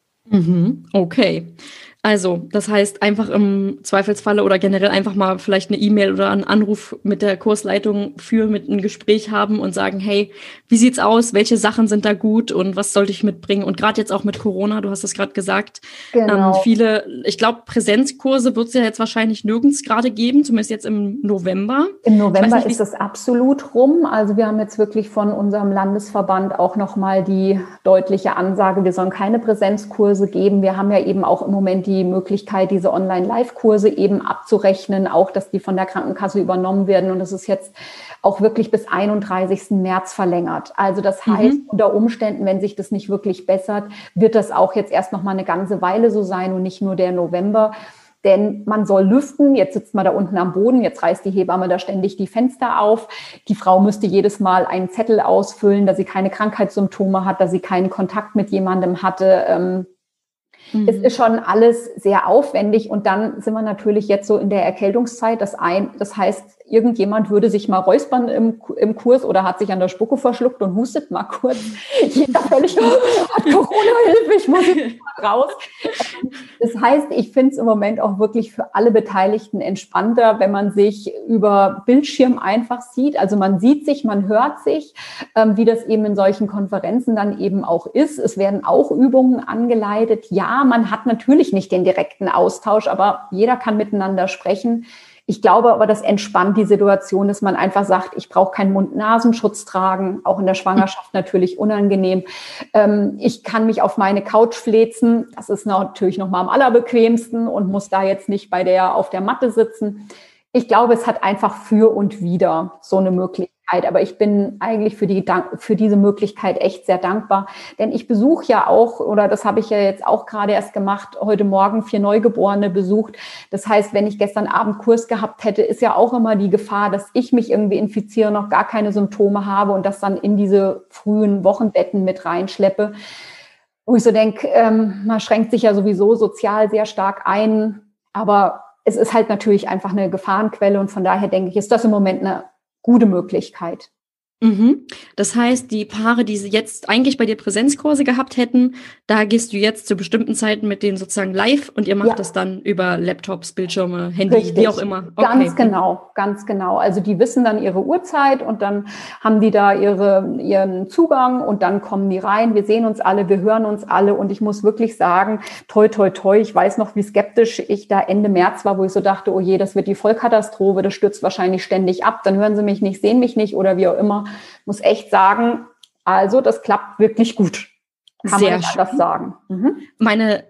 Speaker 1: Okay. Also, das heißt, einfach im Zweifelsfalle oder generell einfach mal vielleicht eine E-Mail oder einen Anruf mit der Kursleitung mit einem Gespräch haben und sagen, hey, wie sieht's aus? Welche Sachen sind da gut und was sollte ich mitbringen? Und gerade jetzt auch mit Corona, du hast es gerade gesagt,
Speaker 3: Genau.
Speaker 1: ich glaube, Präsenzkurse wird es ja jetzt wahrscheinlich nirgends gerade geben, zumindest jetzt im November.
Speaker 3: Im November ist das absolut rum. Also wir haben jetzt wirklich von unserem Landesverband auch nochmal die deutliche Ansage, wir sollen keine Präsenzkurse geben. Wir haben ja eben auch im Moment die Möglichkeit, diese Online-Live-Kurse eben abzurechnen, auch dass die von der Krankenkasse übernommen werden. Und das ist jetzt auch wirklich bis 31. März verlängert. Also das heißt, unter Umständen, wenn sich das nicht wirklich bessert, wird das auch jetzt erst noch mal eine ganze Weile so sein und nicht nur der November. Denn man soll lüften, jetzt sitzt man da unten am Boden, jetzt reißt die Hebamme da ständig die Fenster auf. Die Frau müsste jedes Mal einen Zettel ausfüllen, dass sie keine Krankheitssymptome hat, dass sie keinen Kontakt mit jemandem hatte. Es ist schon alles sehr aufwendig und dann sind wir natürlich jetzt so in der Erkältungszeit. Das heißt, irgendjemand würde sich mal räuspern im Kurs oder hat sich an der Spucke verschluckt und hustet mal kurz. Jeder völlig, hat Corona-Hilfe, ich muss jetzt mal raus. Das heißt, ich finde es im Moment auch wirklich für alle Beteiligten entspannter, wenn man sich über Bildschirm einfach sieht. Also man sieht sich, man hört sich, wie das eben in solchen Konferenzen dann eben auch ist. Es werden auch Übungen angeleitet. Ja, man hat natürlich nicht den direkten Austausch, aber jeder kann miteinander sprechen. Ich glaube aber, das entspannt die Situation, dass man einfach sagt, ich brauche keinen Mund-Nasenschutz tragen, auch in der Schwangerschaft natürlich unangenehm. Ich kann mich auf meine Couch fläzen, das ist natürlich noch mal am allerbequemsten und muss da jetzt nicht auf der Matte sitzen. Ich glaube, es hat einfach für und wider so eine Möglichkeit. Aber ich bin eigentlich für diese Möglichkeit echt sehr dankbar. Denn ich besuche ja auch, oder das habe ich ja jetzt auch gerade erst gemacht, heute Morgen 4 Neugeborene besucht. Das heißt, wenn ich gestern Abend Kurs gehabt hätte, ist ja auch immer die Gefahr, dass ich mich irgendwie infiziere, noch gar keine Symptome habe und das dann in diese frühen Wochenbetten mit reinschleppe. Wo ich so denke, man schränkt sich ja sowieso sozial sehr stark ein. Aber es ist halt natürlich einfach eine Gefahrenquelle und von daher denke ich, ist das im Moment eine gute Möglichkeit.
Speaker 1: Das heißt, die Paare, die jetzt eigentlich bei dir Präsenzkurse gehabt hätten, da gehst du jetzt zu bestimmten Zeiten mit denen sozusagen live und ihr macht das dann über Laptops, Bildschirme, Handy,
Speaker 3: Richtig.
Speaker 1: Wie auch immer.
Speaker 3: Okay. Ganz genau. Also die wissen dann ihre Uhrzeit und dann haben die da ihren Zugang und dann kommen die rein. Wir sehen uns alle, wir hören uns alle und ich muss wirklich sagen, toi, toi, toi, ich weiß noch, wie skeptisch ich da Ende März war, wo ich so dachte, oh je, das wird die Vollkatastrophe, das stürzt wahrscheinlich ständig ab, dann hören sie mich nicht, sehen mich nicht oder wie auch immer. Muss echt sagen, also das klappt wirklich gut. Kann man nicht anders sagen.
Speaker 1: Meine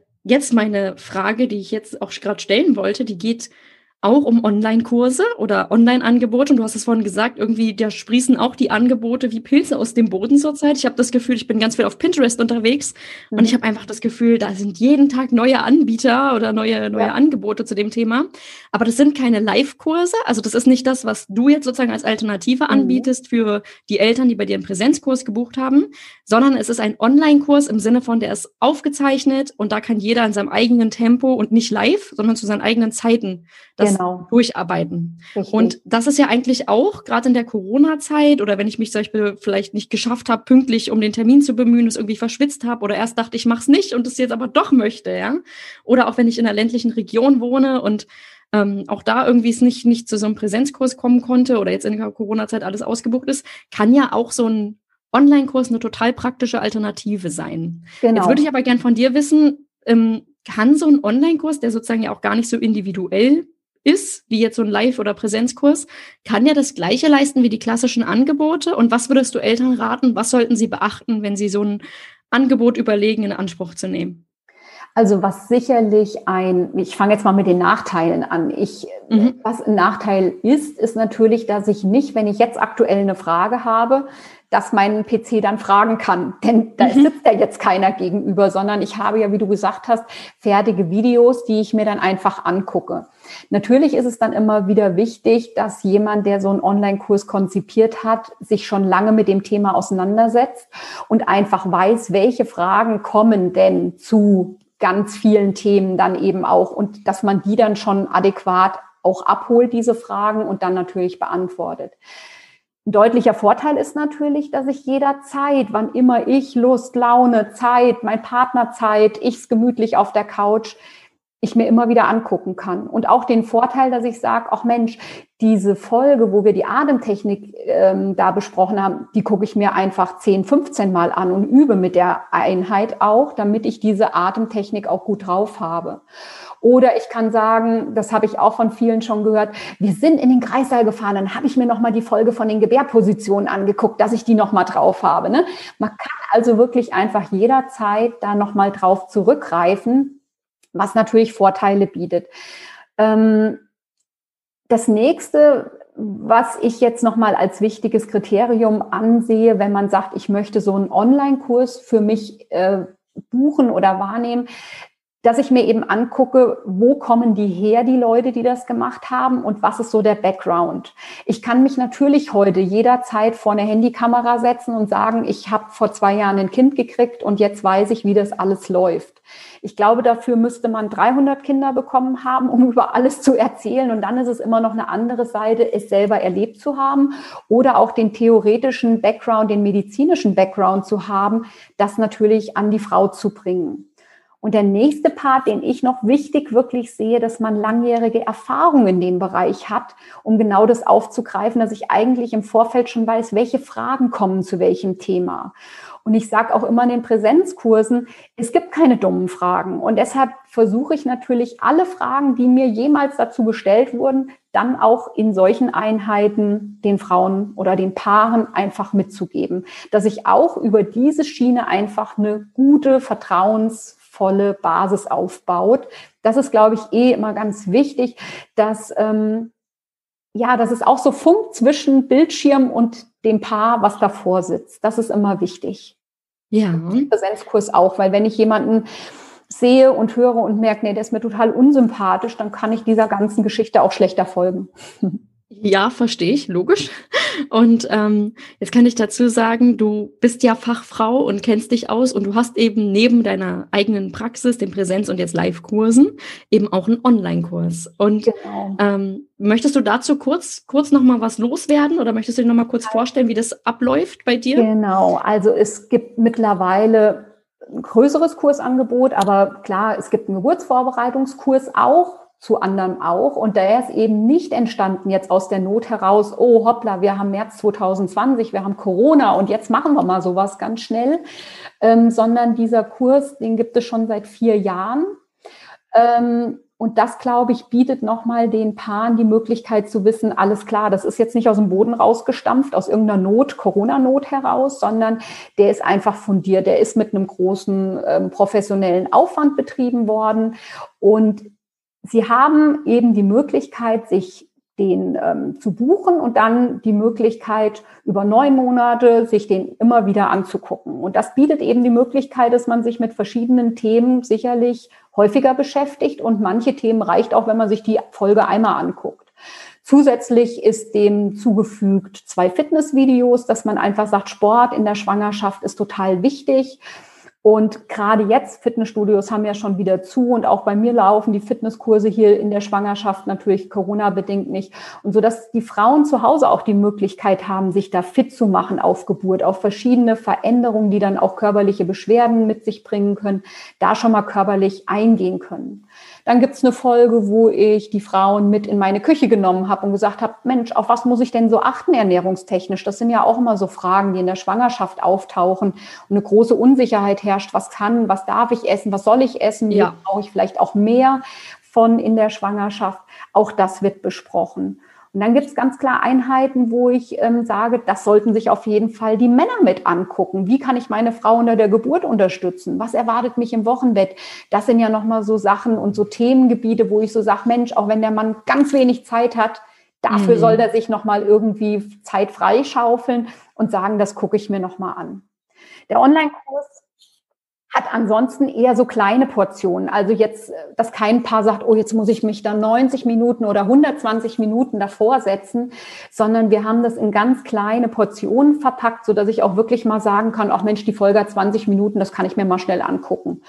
Speaker 1: Frage, die ich jetzt auch gerade stellen wollte, die geht auch um Online-Kurse oder Online-Angebote. Und du hast es vorhin gesagt, irgendwie, da sprießen auch die Angebote wie Pilze aus dem Boden zurzeit. Ich habe das Gefühl, ich bin ganz viel auf Pinterest unterwegs und ich habe einfach das Gefühl, da sind jeden Tag neue Anbieter oder neue Angebote zu dem Thema. Aber das sind keine Live-Kurse. Also das ist nicht das, was du jetzt sozusagen als Alternative anbietest für die Eltern, die bei dir einen Präsenzkurs gebucht haben, sondern es ist ein Online-Kurs im Sinne von, der ist aufgezeichnet und da kann jeder in seinem eigenen Tempo und nicht live, sondern zu seinen eigenen Zeiten durcharbeiten. Richtig. Und das ist ja eigentlich auch, gerade in der Corona-Zeit oder wenn ich mich zum Beispiel vielleicht nicht geschafft habe, pünktlich um den Termin zu bemühen, es irgendwie verschwitzt habe oder erst dachte, ich mache es nicht und es jetzt aber doch möchte, ja. Oder auch wenn ich in einer ländlichen Region wohne und auch da irgendwie es nicht zu so einem Präsenzkurs kommen konnte oder jetzt in der Corona-Zeit alles ausgebucht ist, kann ja auch so ein Online-Kurs eine total praktische Alternative sein. Genau. Jetzt würde ich aber gern von dir wissen, kann so ein Online-Kurs, der sozusagen ja auch gar nicht so individuell ist, wie jetzt so ein Live- oder Präsenzkurs, kann ja das Gleiche leisten wie die klassischen Angebote? Und was würdest du Eltern raten? Was sollten sie beachten, wenn sie so ein Angebot überlegen, in Anspruch zu nehmen?
Speaker 3: Also was sicherlich ich fange jetzt mal mit den Nachteilen an. Was ein Nachteil ist natürlich, dass ich nicht, wenn ich jetzt aktuell eine Frage habe, dass mein PC dann fragen kann. Denn da sitzt ja jetzt keiner gegenüber, sondern ich habe ja, wie du gesagt hast, fertige Videos, die ich mir dann einfach angucke. Natürlich ist es dann immer wieder wichtig, dass jemand, der so einen Online-Kurs konzipiert hat, sich schon lange mit dem Thema auseinandersetzt und einfach weiß, welche Fragen kommen denn zu ganz vielen Themen dann eben auch und dass man die dann schon adäquat auch abholt, diese Fragen, und dann natürlich beantwortet. Ein deutlicher Vorteil ist natürlich, dass ich jederzeit, wann immer ich Lust, Laune, Zeit, mein Partner Zeit, ich's gemütlich auf der Couch, ich mir immer wieder angucken kann. Und auch den Vorteil, dass ich sage, ach Mensch, diese Folge, wo wir die Atemtechnik da besprochen haben, die gucke ich mir einfach 10, 15 Mal an und übe mit der Einheit auch, damit ich diese Atemtechnik auch gut drauf habe. Oder ich kann sagen, das habe ich auch von vielen schon gehört, wir sind in den Kreissaal gefahren, dann habe ich mir nochmal die Folge von den Gebärpositionen angeguckt, dass ich die nochmal drauf habe. Ne? Man kann also wirklich einfach jederzeit da nochmal drauf zurückgreifen, was natürlich Vorteile bietet. Das nächste, was ich jetzt nochmal als wichtiges Kriterium ansehe, wenn man sagt, ich möchte so einen Online-Kurs für mich buchen oder wahrnehmen, dass ich mir eben angucke, wo kommen die her, die Leute, die das gemacht haben, und was ist so der Background. Ich kann mich natürlich heute jederzeit vor eine Handykamera setzen und sagen, ich habe vor 2 Jahren ein Kind gekriegt und jetzt weiß ich, wie das alles läuft. Ich glaube, dafür müsste man 300 Kinder bekommen haben, um über alles zu erzählen. Und dann ist es immer noch eine andere Seite, es selber erlebt zu haben oder auch den theoretischen Background, den medizinischen Background zu haben, das natürlich an die Frau zu bringen. Und der nächste Part, den ich noch wichtig wirklich sehe, dass man langjährige Erfahrung in dem Bereich hat, um genau das aufzugreifen, dass ich eigentlich im Vorfeld schon weiß, welche Fragen kommen zu welchem Thema. Und ich sage auch immer in den Präsenzkursen, es gibt keine dummen Fragen. Und deshalb versuche ich natürlich alle Fragen, die mir jemals dazu gestellt wurden, dann auch in solchen Einheiten den Frauen oder den Paaren einfach mitzugeben. Dass ich auch über diese Schiene einfach eine gute, vertrauensvolle Basis aufbaut. Das ist, glaube ich, immer ganz wichtig, dass dass es auch so funkt zwischen Bildschirm und dem Paar, was davor sitzt. Das ist immer wichtig.
Speaker 1: Ja.
Speaker 3: Präsenzkurs auch, weil wenn ich jemanden sehe und höre und merke, nee, der ist mir total unsympathisch, dann kann ich dieser ganzen Geschichte auch schlechter folgen.
Speaker 1: Ja, verstehe ich, logisch. Und jetzt kann ich dazu sagen, du bist ja Fachfrau und kennst dich aus und du hast eben neben deiner eigenen Praxis, den Präsenz- und jetzt Live-Kursen, eben auch einen Online-Kurs. Und
Speaker 3: Genau.
Speaker 1: Möchtest du dazu kurz noch mal was loswerden oder möchtest du dir noch mal kurz vorstellen, wie das abläuft bei dir?
Speaker 3: Genau, also es gibt mittlerweile ein größeres Kursangebot, aber klar, es gibt einen Geburtsvorbereitungskurs auch, zu anderen auch. Und der ist eben nicht entstanden jetzt aus der Not heraus, oh hoppla, wir haben März 2020, wir haben Corona und jetzt machen wir mal sowas ganz schnell, sondern dieser Kurs, den gibt es schon seit 4 Jahren. Und das, glaube ich, bietet nochmal den Paaren die Möglichkeit zu wissen, alles klar, das ist jetzt nicht aus dem Boden rausgestampft, aus irgendeiner Not, Corona-Not heraus, sondern der ist einfach fundiert, der ist mit einem großen professionellen Aufwand betrieben worden. Und sie haben eben die Möglichkeit, sich den zu buchen und dann die Möglichkeit, über 9 Monate sich den immer wieder anzugucken. Und das bietet eben die Möglichkeit, dass man sich mit verschiedenen Themen sicherlich häufiger beschäftigt. Und manche Themen reicht auch, wenn man sich die Folge einmal anguckt. Zusätzlich ist dem zugefügt 2 Fitnessvideos, dass man einfach sagt, Sport in der Schwangerschaft ist total wichtig. Und gerade jetzt, Fitnessstudios haben ja schon wieder zu und auch bei mir laufen die Fitnesskurse hier in der Schwangerschaft natürlich Corona-bedingt nicht. Und so, dass die Frauen zu Hause auch die Möglichkeit haben, sich da fit zu machen auf Geburt, auf verschiedene Veränderungen, die dann auch körperliche Beschwerden mit sich bringen können, da schon mal körperlich eingehen können. Dann gibt's eine Folge, wo ich die Frauen mit in meine Küche genommen habe und gesagt habe, Mensch, auf was muss ich denn so achten ernährungstechnisch? Das sind ja auch immer so Fragen, die in der Schwangerschaft auftauchen und eine große Unsicherheit herrscht. Was darf ich essen? Was soll ich essen?
Speaker 1: Ja.
Speaker 3: Brauche ich vielleicht auch mehr von in der Schwangerschaft? Auch das wird besprochen. Und dann gibt es ganz klar Einheiten, wo ich sage, das sollten sich auf jeden Fall die Männer mit angucken. Wie kann ich meine Frau unter der Geburt unterstützen? Was erwartet mich im Wochenbett? Das sind ja nochmal so Sachen und so Themengebiete, wo ich so sage, Mensch, auch wenn der Mann ganz wenig Zeit hat, dafür soll der sich nochmal irgendwie Zeit freischaufeln und sagen, das gucke ich mir nochmal an. Der Online-Kurs hat ansonsten eher so kleine Portionen. Also jetzt, dass kein Paar sagt, oh, jetzt muss ich mich da 90 Minuten oder 120 Minuten davor setzen, sondern wir haben das in ganz kleine Portionen verpackt, sodass ich auch wirklich mal sagen kann, ach Mensch, die Folge hat 20 Minuten, das kann ich mir mal schnell angucken.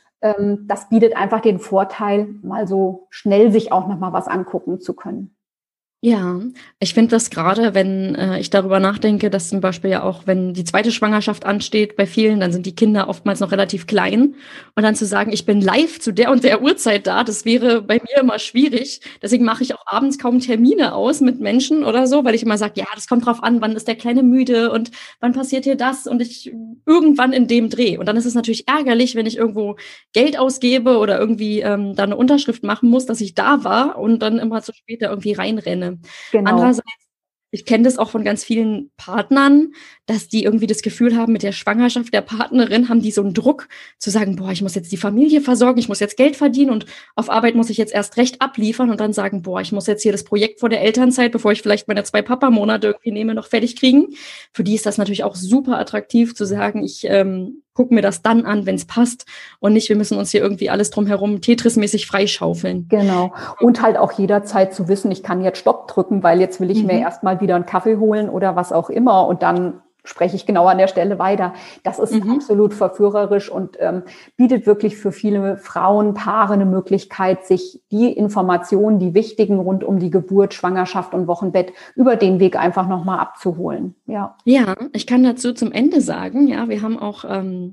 Speaker 3: Das bietet einfach den Vorteil, mal so schnell sich auch noch mal was angucken zu können.
Speaker 1: Ja, ich finde das gerade, wenn ich darüber nachdenke, dass zum Beispiel ja auch, wenn die zweite Schwangerschaft ansteht bei vielen, dann sind die Kinder oftmals noch relativ klein. Und dann zu sagen, ich bin live zu der und der Uhrzeit da, das wäre bei mir immer schwierig. Deswegen mache ich auch abends kaum Termine aus mit Menschen oder so, weil ich immer sage, ja, das kommt drauf an, wann ist der Kleine müde und wann passiert hier das und ich irgendwann in dem Dreh. Und dann ist es natürlich ärgerlich, wenn ich irgendwo Geld ausgebe oder irgendwie da eine Unterschrift machen muss, dass ich da war und dann immer zu spät da irgendwie reinrenne.
Speaker 3: Genau.
Speaker 1: Andererseits, ich kenne das auch von ganz vielen Partnern, dass die irgendwie das Gefühl haben, mit der Schwangerschaft der Partnerin haben die so einen Druck zu sagen, boah, ich muss jetzt die Familie versorgen, ich muss jetzt Geld verdienen und auf Arbeit muss ich jetzt erst recht abliefern und dann sagen, boah, ich muss jetzt hier das Projekt vor der Elternzeit, bevor ich vielleicht meine 2 Papa-Monate irgendwie nehme, noch fertig kriegen. Für die ist das natürlich auch super attraktiv zu sagen, ich guck mir das dann an, wenn es passt und nicht, wir müssen uns hier irgendwie alles drumherum Tetris-mäßig freischaufeln.
Speaker 3: Genau. Und halt auch jederzeit zu wissen, ich kann jetzt Stopp drücken, weil jetzt will ich mir erstmal wieder einen Kaffee holen oder was auch immer und dann spreche ich genau an der Stelle weiter. Das ist absolut verführerisch und bietet wirklich für viele Frauen, Paare eine Möglichkeit, sich die Informationen, die wichtigen rund um die Geburt, Schwangerschaft und Wochenbett über den Weg einfach nochmal abzuholen. Ja,
Speaker 1: ich kann dazu zum Ende sagen, ja, wir haben auch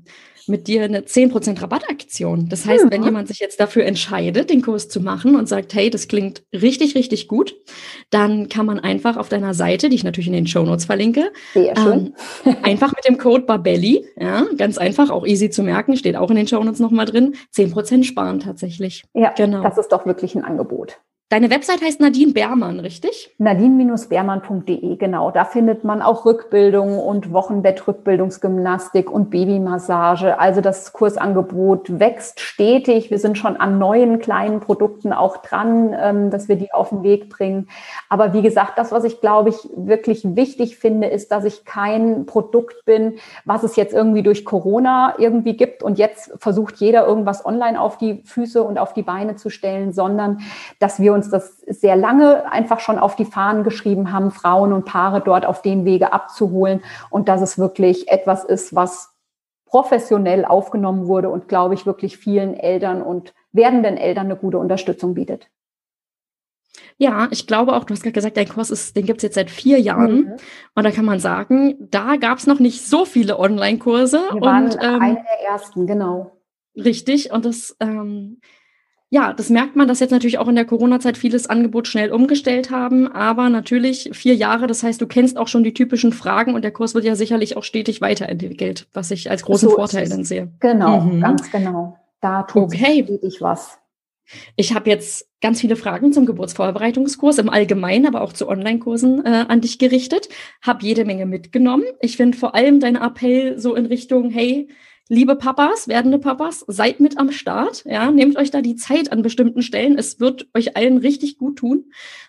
Speaker 1: mit dir eine 10% Rabattaktion. Das heißt, wenn jemand sich jetzt dafür entscheidet, den Kurs zu machen und sagt, hey, das klingt richtig, richtig gut, dann kann man einfach auf deiner Seite, die ich natürlich in den Shownotes verlinke,
Speaker 3: sehr schön.
Speaker 1: Einfach mit dem Code Babelli, ja, ganz einfach, auch easy zu merken, steht auch in den Shownotes nochmal drin, 10% sparen tatsächlich.
Speaker 3: Ja,
Speaker 1: genau.
Speaker 3: Das ist doch wirklich ein Angebot.
Speaker 1: Deine Website heißt Nadine Beermann, richtig?
Speaker 3: Nadine-Beermann.de, genau. Da findet man auch Rückbildung und Wochenbett-Rückbildungsgymnastik und Babymassage. Also das Kursangebot wächst stetig. Wir sind schon an neuen kleinen Produkten auch dran, dass wir die auf den Weg bringen. Aber wie gesagt, das, was ich, glaube ich, wirklich wichtig finde, ist, dass ich kein Produkt bin, was es jetzt irgendwie durch Corona irgendwie gibt und jetzt versucht jeder irgendwas online auf die Füße und auf die Beine zu stellen, sondern dass wir uns das sehr lange einfach schon auf die Fahnen geschrieben haben, Frauen und Paare dort auf dem Wege abzuholen und dass es wirklich etwas ist, was professionell aufgenommen wurde und, glaube ich, wirklich vielen Eltern und werdenden Eltern eine gute Unterstützung bietet.
Speaker 1: Ja, ich glaube auch, du hast gerade gesagt, dein Kurs den gibt es jetzt seit 4 Jahren. Und da kann man sagen, da gab es noch nicht so viele Online-Kurse.
Speaker 3: Wir waren eine der ersten, genau.
Speaker 1: Richtig. Und das das merkt man, dass jetzt natürlich auch in der Corona-Zeit vieles Angebot schnell umgestellt haben, aber natürlich 4 Jahre, das heißt, du kennst auch schon die typischen Fragen und der Kurs wird ja sicherlich auch stetig weiterentwickelt, was ich als großen Vorteil dann sehe.
Speaker 3: Genau, ganz genau. Da tut sich stetig was.
Speaker 1: Ich habe jetzt ganz viele Fragen zum Geburtsvorbereitungskurs im Allgemeinen, aber auch zu Online-Kursen an dich gerichtet, habe jede Menge mitgenommen. Ich finde vor allem dein Appell so in Richtung, hey, liebe Papas, werdende Papas, seid mit am Start. Ja, nehmt euch da die Zeit an bestimmten Stellen. Es wird euch allen richtig gut tun.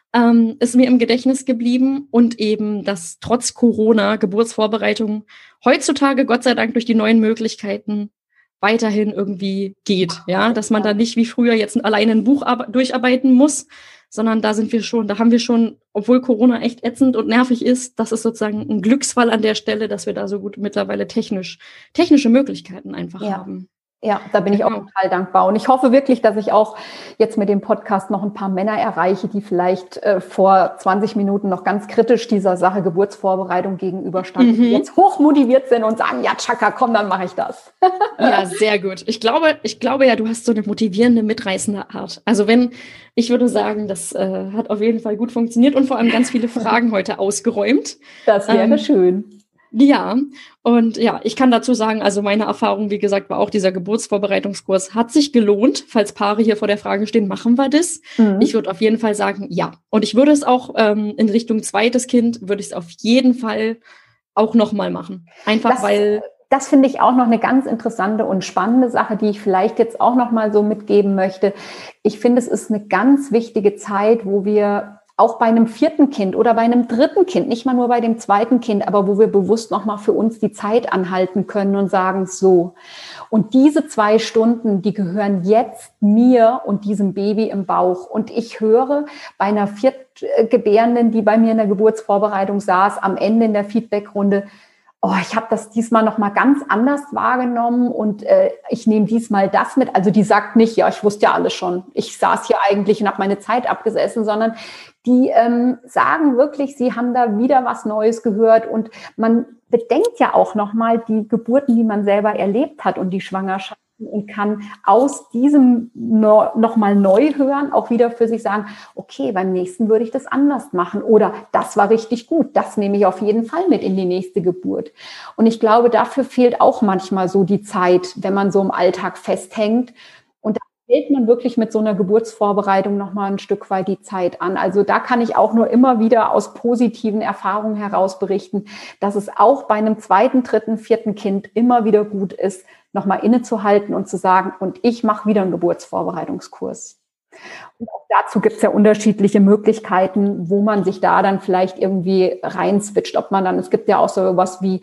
Speaker 1: Ist mir im Gedächtnis geblieben und eben, dass trotz Corona Geburtsvorbereitung heutzutage, Gott sei Dank, durch die neuen Möglichkeiten weiterhin irgendwie geht. Ja, dass man da nicht wie früher jetzt alleine ein Buch durcharbeiten muss, sondern da haben wir schon, obwohl Corona echt ätzend und nervig ist, das ist sozusagen ein Glücksfall an der Stelle, dass wir da so gut mittlerweile technische Möglichkeiten einfach haben.
Speaker 3: Ja, da bin ich auch total dankbar. Und ich hoffe wirklich, dass ich auch jetzt mit dem Podcast noch ein paar Männer erreiche, die vielleicht vor 20 Minuten noch ganz kritisch dieser Sache Geburtsvorbereitung gegenüberstanden, die jetzt hochmotiviert sind und sagen, ja, Chaka, komm, dann mache ich das.
Speaker 1: Ja, sehr gut. Ich glaube ja, du hast so eine motivierende, mitreißende Art. Also ich würde sagen, das hat auf jeden Fall gut funktioniert und vor allem ganz viele Fragen heute ausgeräumt.
Speaker 3: Das wäre schön.
Speaker 1: Ja, und ja, ich kann dazu sagen, also meine Erfahrung, wie gesagt, war auch dieser Geburtsvorbereitungskurs hat sich gelohnt. Falls Paare hier vor der Frage stehen, machen wir das? Ich würde auf jeden Fall sagen, ja. Und ich würde es auch in Richtung zweites Kind, würde ich es auf jeden Fall auch nochmal machen. Einfach weil...
Speaker 3: Das finde ich auch noch eine ganz interessante und spannende Sache, die ich vielleicht jetzt auch noch mal so mitgeben möchte. Ich finde, es ist eine ganz wichtige Zeit, wo wir auch bei einem 4. Kind oder bei einem 3. Kind, nicht mal nur bei dem 2. Kind, aber wo wir bewusst nochmal für uns die Zeit anhalten können und sagen, so. Und diese 2 Stunden, die gehören jetzt mir und diesem Baby im Bauch. Und ich höre bei einer Viertgebärenden, die bei mir in der Geburtsvorbereitung saß, am Ende in der Feedbackrunde, ich habe das diesmal noch mal ganz anders wahrgenommen und ich nehme diesmal das mit. Also die sagt nicht, ja, ich wusste ja alles schon. Ich saß hier eigentlich und habe meine Zeit abgesessen, sondern die sagen wirklich, sie haben da wieder was Neues gehört und man bedenkt ja auch nochmal die Geburten, die man selber erlebt hat und die Schwangerschaften und kann aus diesem nochmal neu hören, auch wieder für sich sagen, okay, beim nächsten würde ich das anders machen oder das war richtig gut, das nehme ich auf jeden Fall mit in die nächste Geburt. Und ich glaube, dafür fehlt auch manchmal so die Zeit, wenn man so im Alltag festhängt. Und da hält man wirklich mit so einer Geburtsvorbereitung nochmal ein Stück weit die Zeit an. Also da kann ich auch nur immer wieder aus positiven Erfahrungen heraus berichten, dass es auch bei einem 2., 3., 4. Kind immer wieder gut ist, nochmal innezuhalten und zu sagen, und ich mache wieder einen Geburtsvorbereitungskurs. Und auch dazu gibt es ja unterschiedliche Möglichkeiten, wo man sich da dann vielleicht irgendwie reinswitcht. Es gibt ja auch so was wie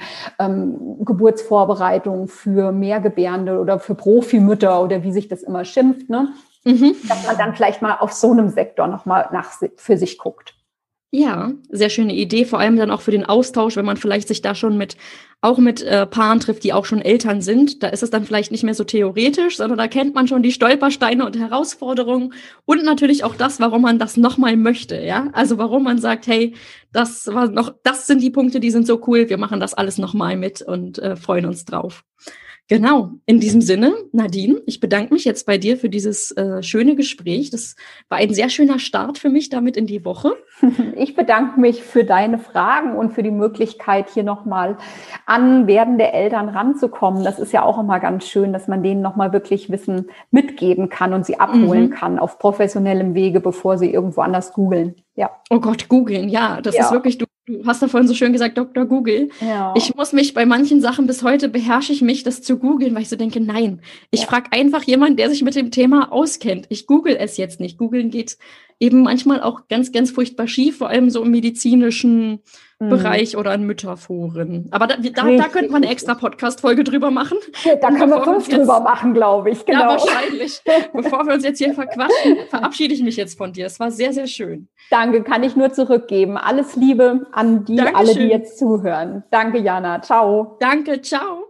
Speaker 3: Geburtsvorbereitung für Mehrgebärende oder für Profimütter oder wie sich das immer schimpft, ne? Dass man dann vielleicht mal auf so einem Sektor nochmal für sich guckt.
Speaker 1: Ja, sehr schöne Idee, vor allem dann auch für den Austausch, wenn man vielleicht sich da schon mit Paaren trifft, die auch schon Eltern sind. Da ist es dann vielleicht nicht mehr so theoretisch, sondern da kennt man schon die Stolpersteine und Herausforderungen und natürlich auch das, warum man das nochmal möchte, ja? Also warum man sagt, hey, das sind die Punkte, die sind so cool, wir machen das alles nochmal mit und freuen uns drauf. Genau, in diesem Sinne, Nadine, ich bedanke mich jetzt bei dir für dieses schöne Gespräch. Das war ein sehr schöner Start für mich damit in die Woche.
Speaker 3: Ich bedanke mich für deine Fragen und für die Möglichkeit, hier nochmal an werdende Eltern ranzukommen. Das ist ja auch immer ganz schön, dass man denen nochmal wirklich Wissen mitgeben kann und sie abholen kann auf professionellem Wege, bevor sie irgendwo anders googeln. Ja.
Speaker 1: Oh Gott, googeln, ja, das ist wirklich, du hast da vorhin so schön gesagt, Dr. Google.
Speaker 3: Ja.
Speaker 1: Ich muss mich bei manchen Sachen, bis heute beherrsche ich mich, das zu googeln, weil ich so denke, nein, ich frage einfach jemanden, der sich mit dem Thema auskennt. Ich google es jetzt nicht. Googeln geht eben manchmal auch ganz, ganz furchtbar schief, vor allem so im medizinischen Bereich oder in Mütterforen. Aber da könnte man eine extra Podcast-Folge drüber machen.
Speaker 3: Ja, da können wir 5 drüber machen, glaube ich. Genau.
Speaker 1: Ja, wahrscheinlich. Bevor wir uns jetzt hier verquatschen, verabschiede ich mich jetzt von dir. Es war sehr, sehr schön.
Speaker 3: Danke, kann ich nur zurückgeben. Alles Liebe an alle, die jetzt zuhören. Danke, Jana. Ciao.
Speaker 1: Danke, ciao.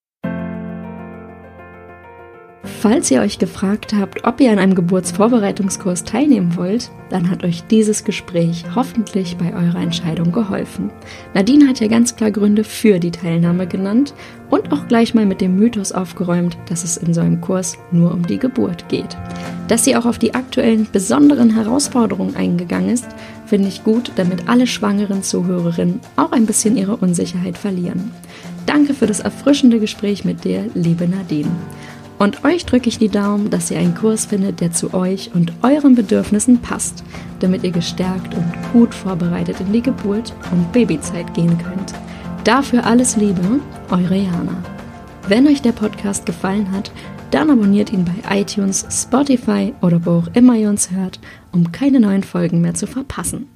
Speaker 2: Falls ihr euch gefragt habt, ob ihr an einem Geburtsvorbereitungskurs teilnehmen wollt, dann hat euch dieses Gespräch hoffentlich bei eurer Entscheidung geholfen. Nadine hat ja ganz klar Gründe für die Teilnahme genannt und auch gleich mal mit dem Mythos aufgeräumt, dass es in so einem Kurs nur um die Geburt geht. Dass sie auch auf die aktuellen besonderen Herausforderungen eingegangen ist, finde ich gut, damit alle schwangeren Zuhörerinnen auch ein bisschen ihre Unsicherheit verlieren. Danke für das erfrischende Gespräch mit dir, liebe Nadine. Und euch drücke ich die Daumen, dass ihr einen Kurs findet, der zu euch und euren Bedürfnissen passt, damit ihr gestärkt und gut vorbereitet in die Geburt und Babyzeit gehen könnt. Dafür alles Liebe, eure Jana. Wenn euch der Podcast gefallen hat, dann abonniert ihn bei iTunes, Spotify oder wo auch immer ihr uns hört, um keine neuen Folgen mehr zu verpassen.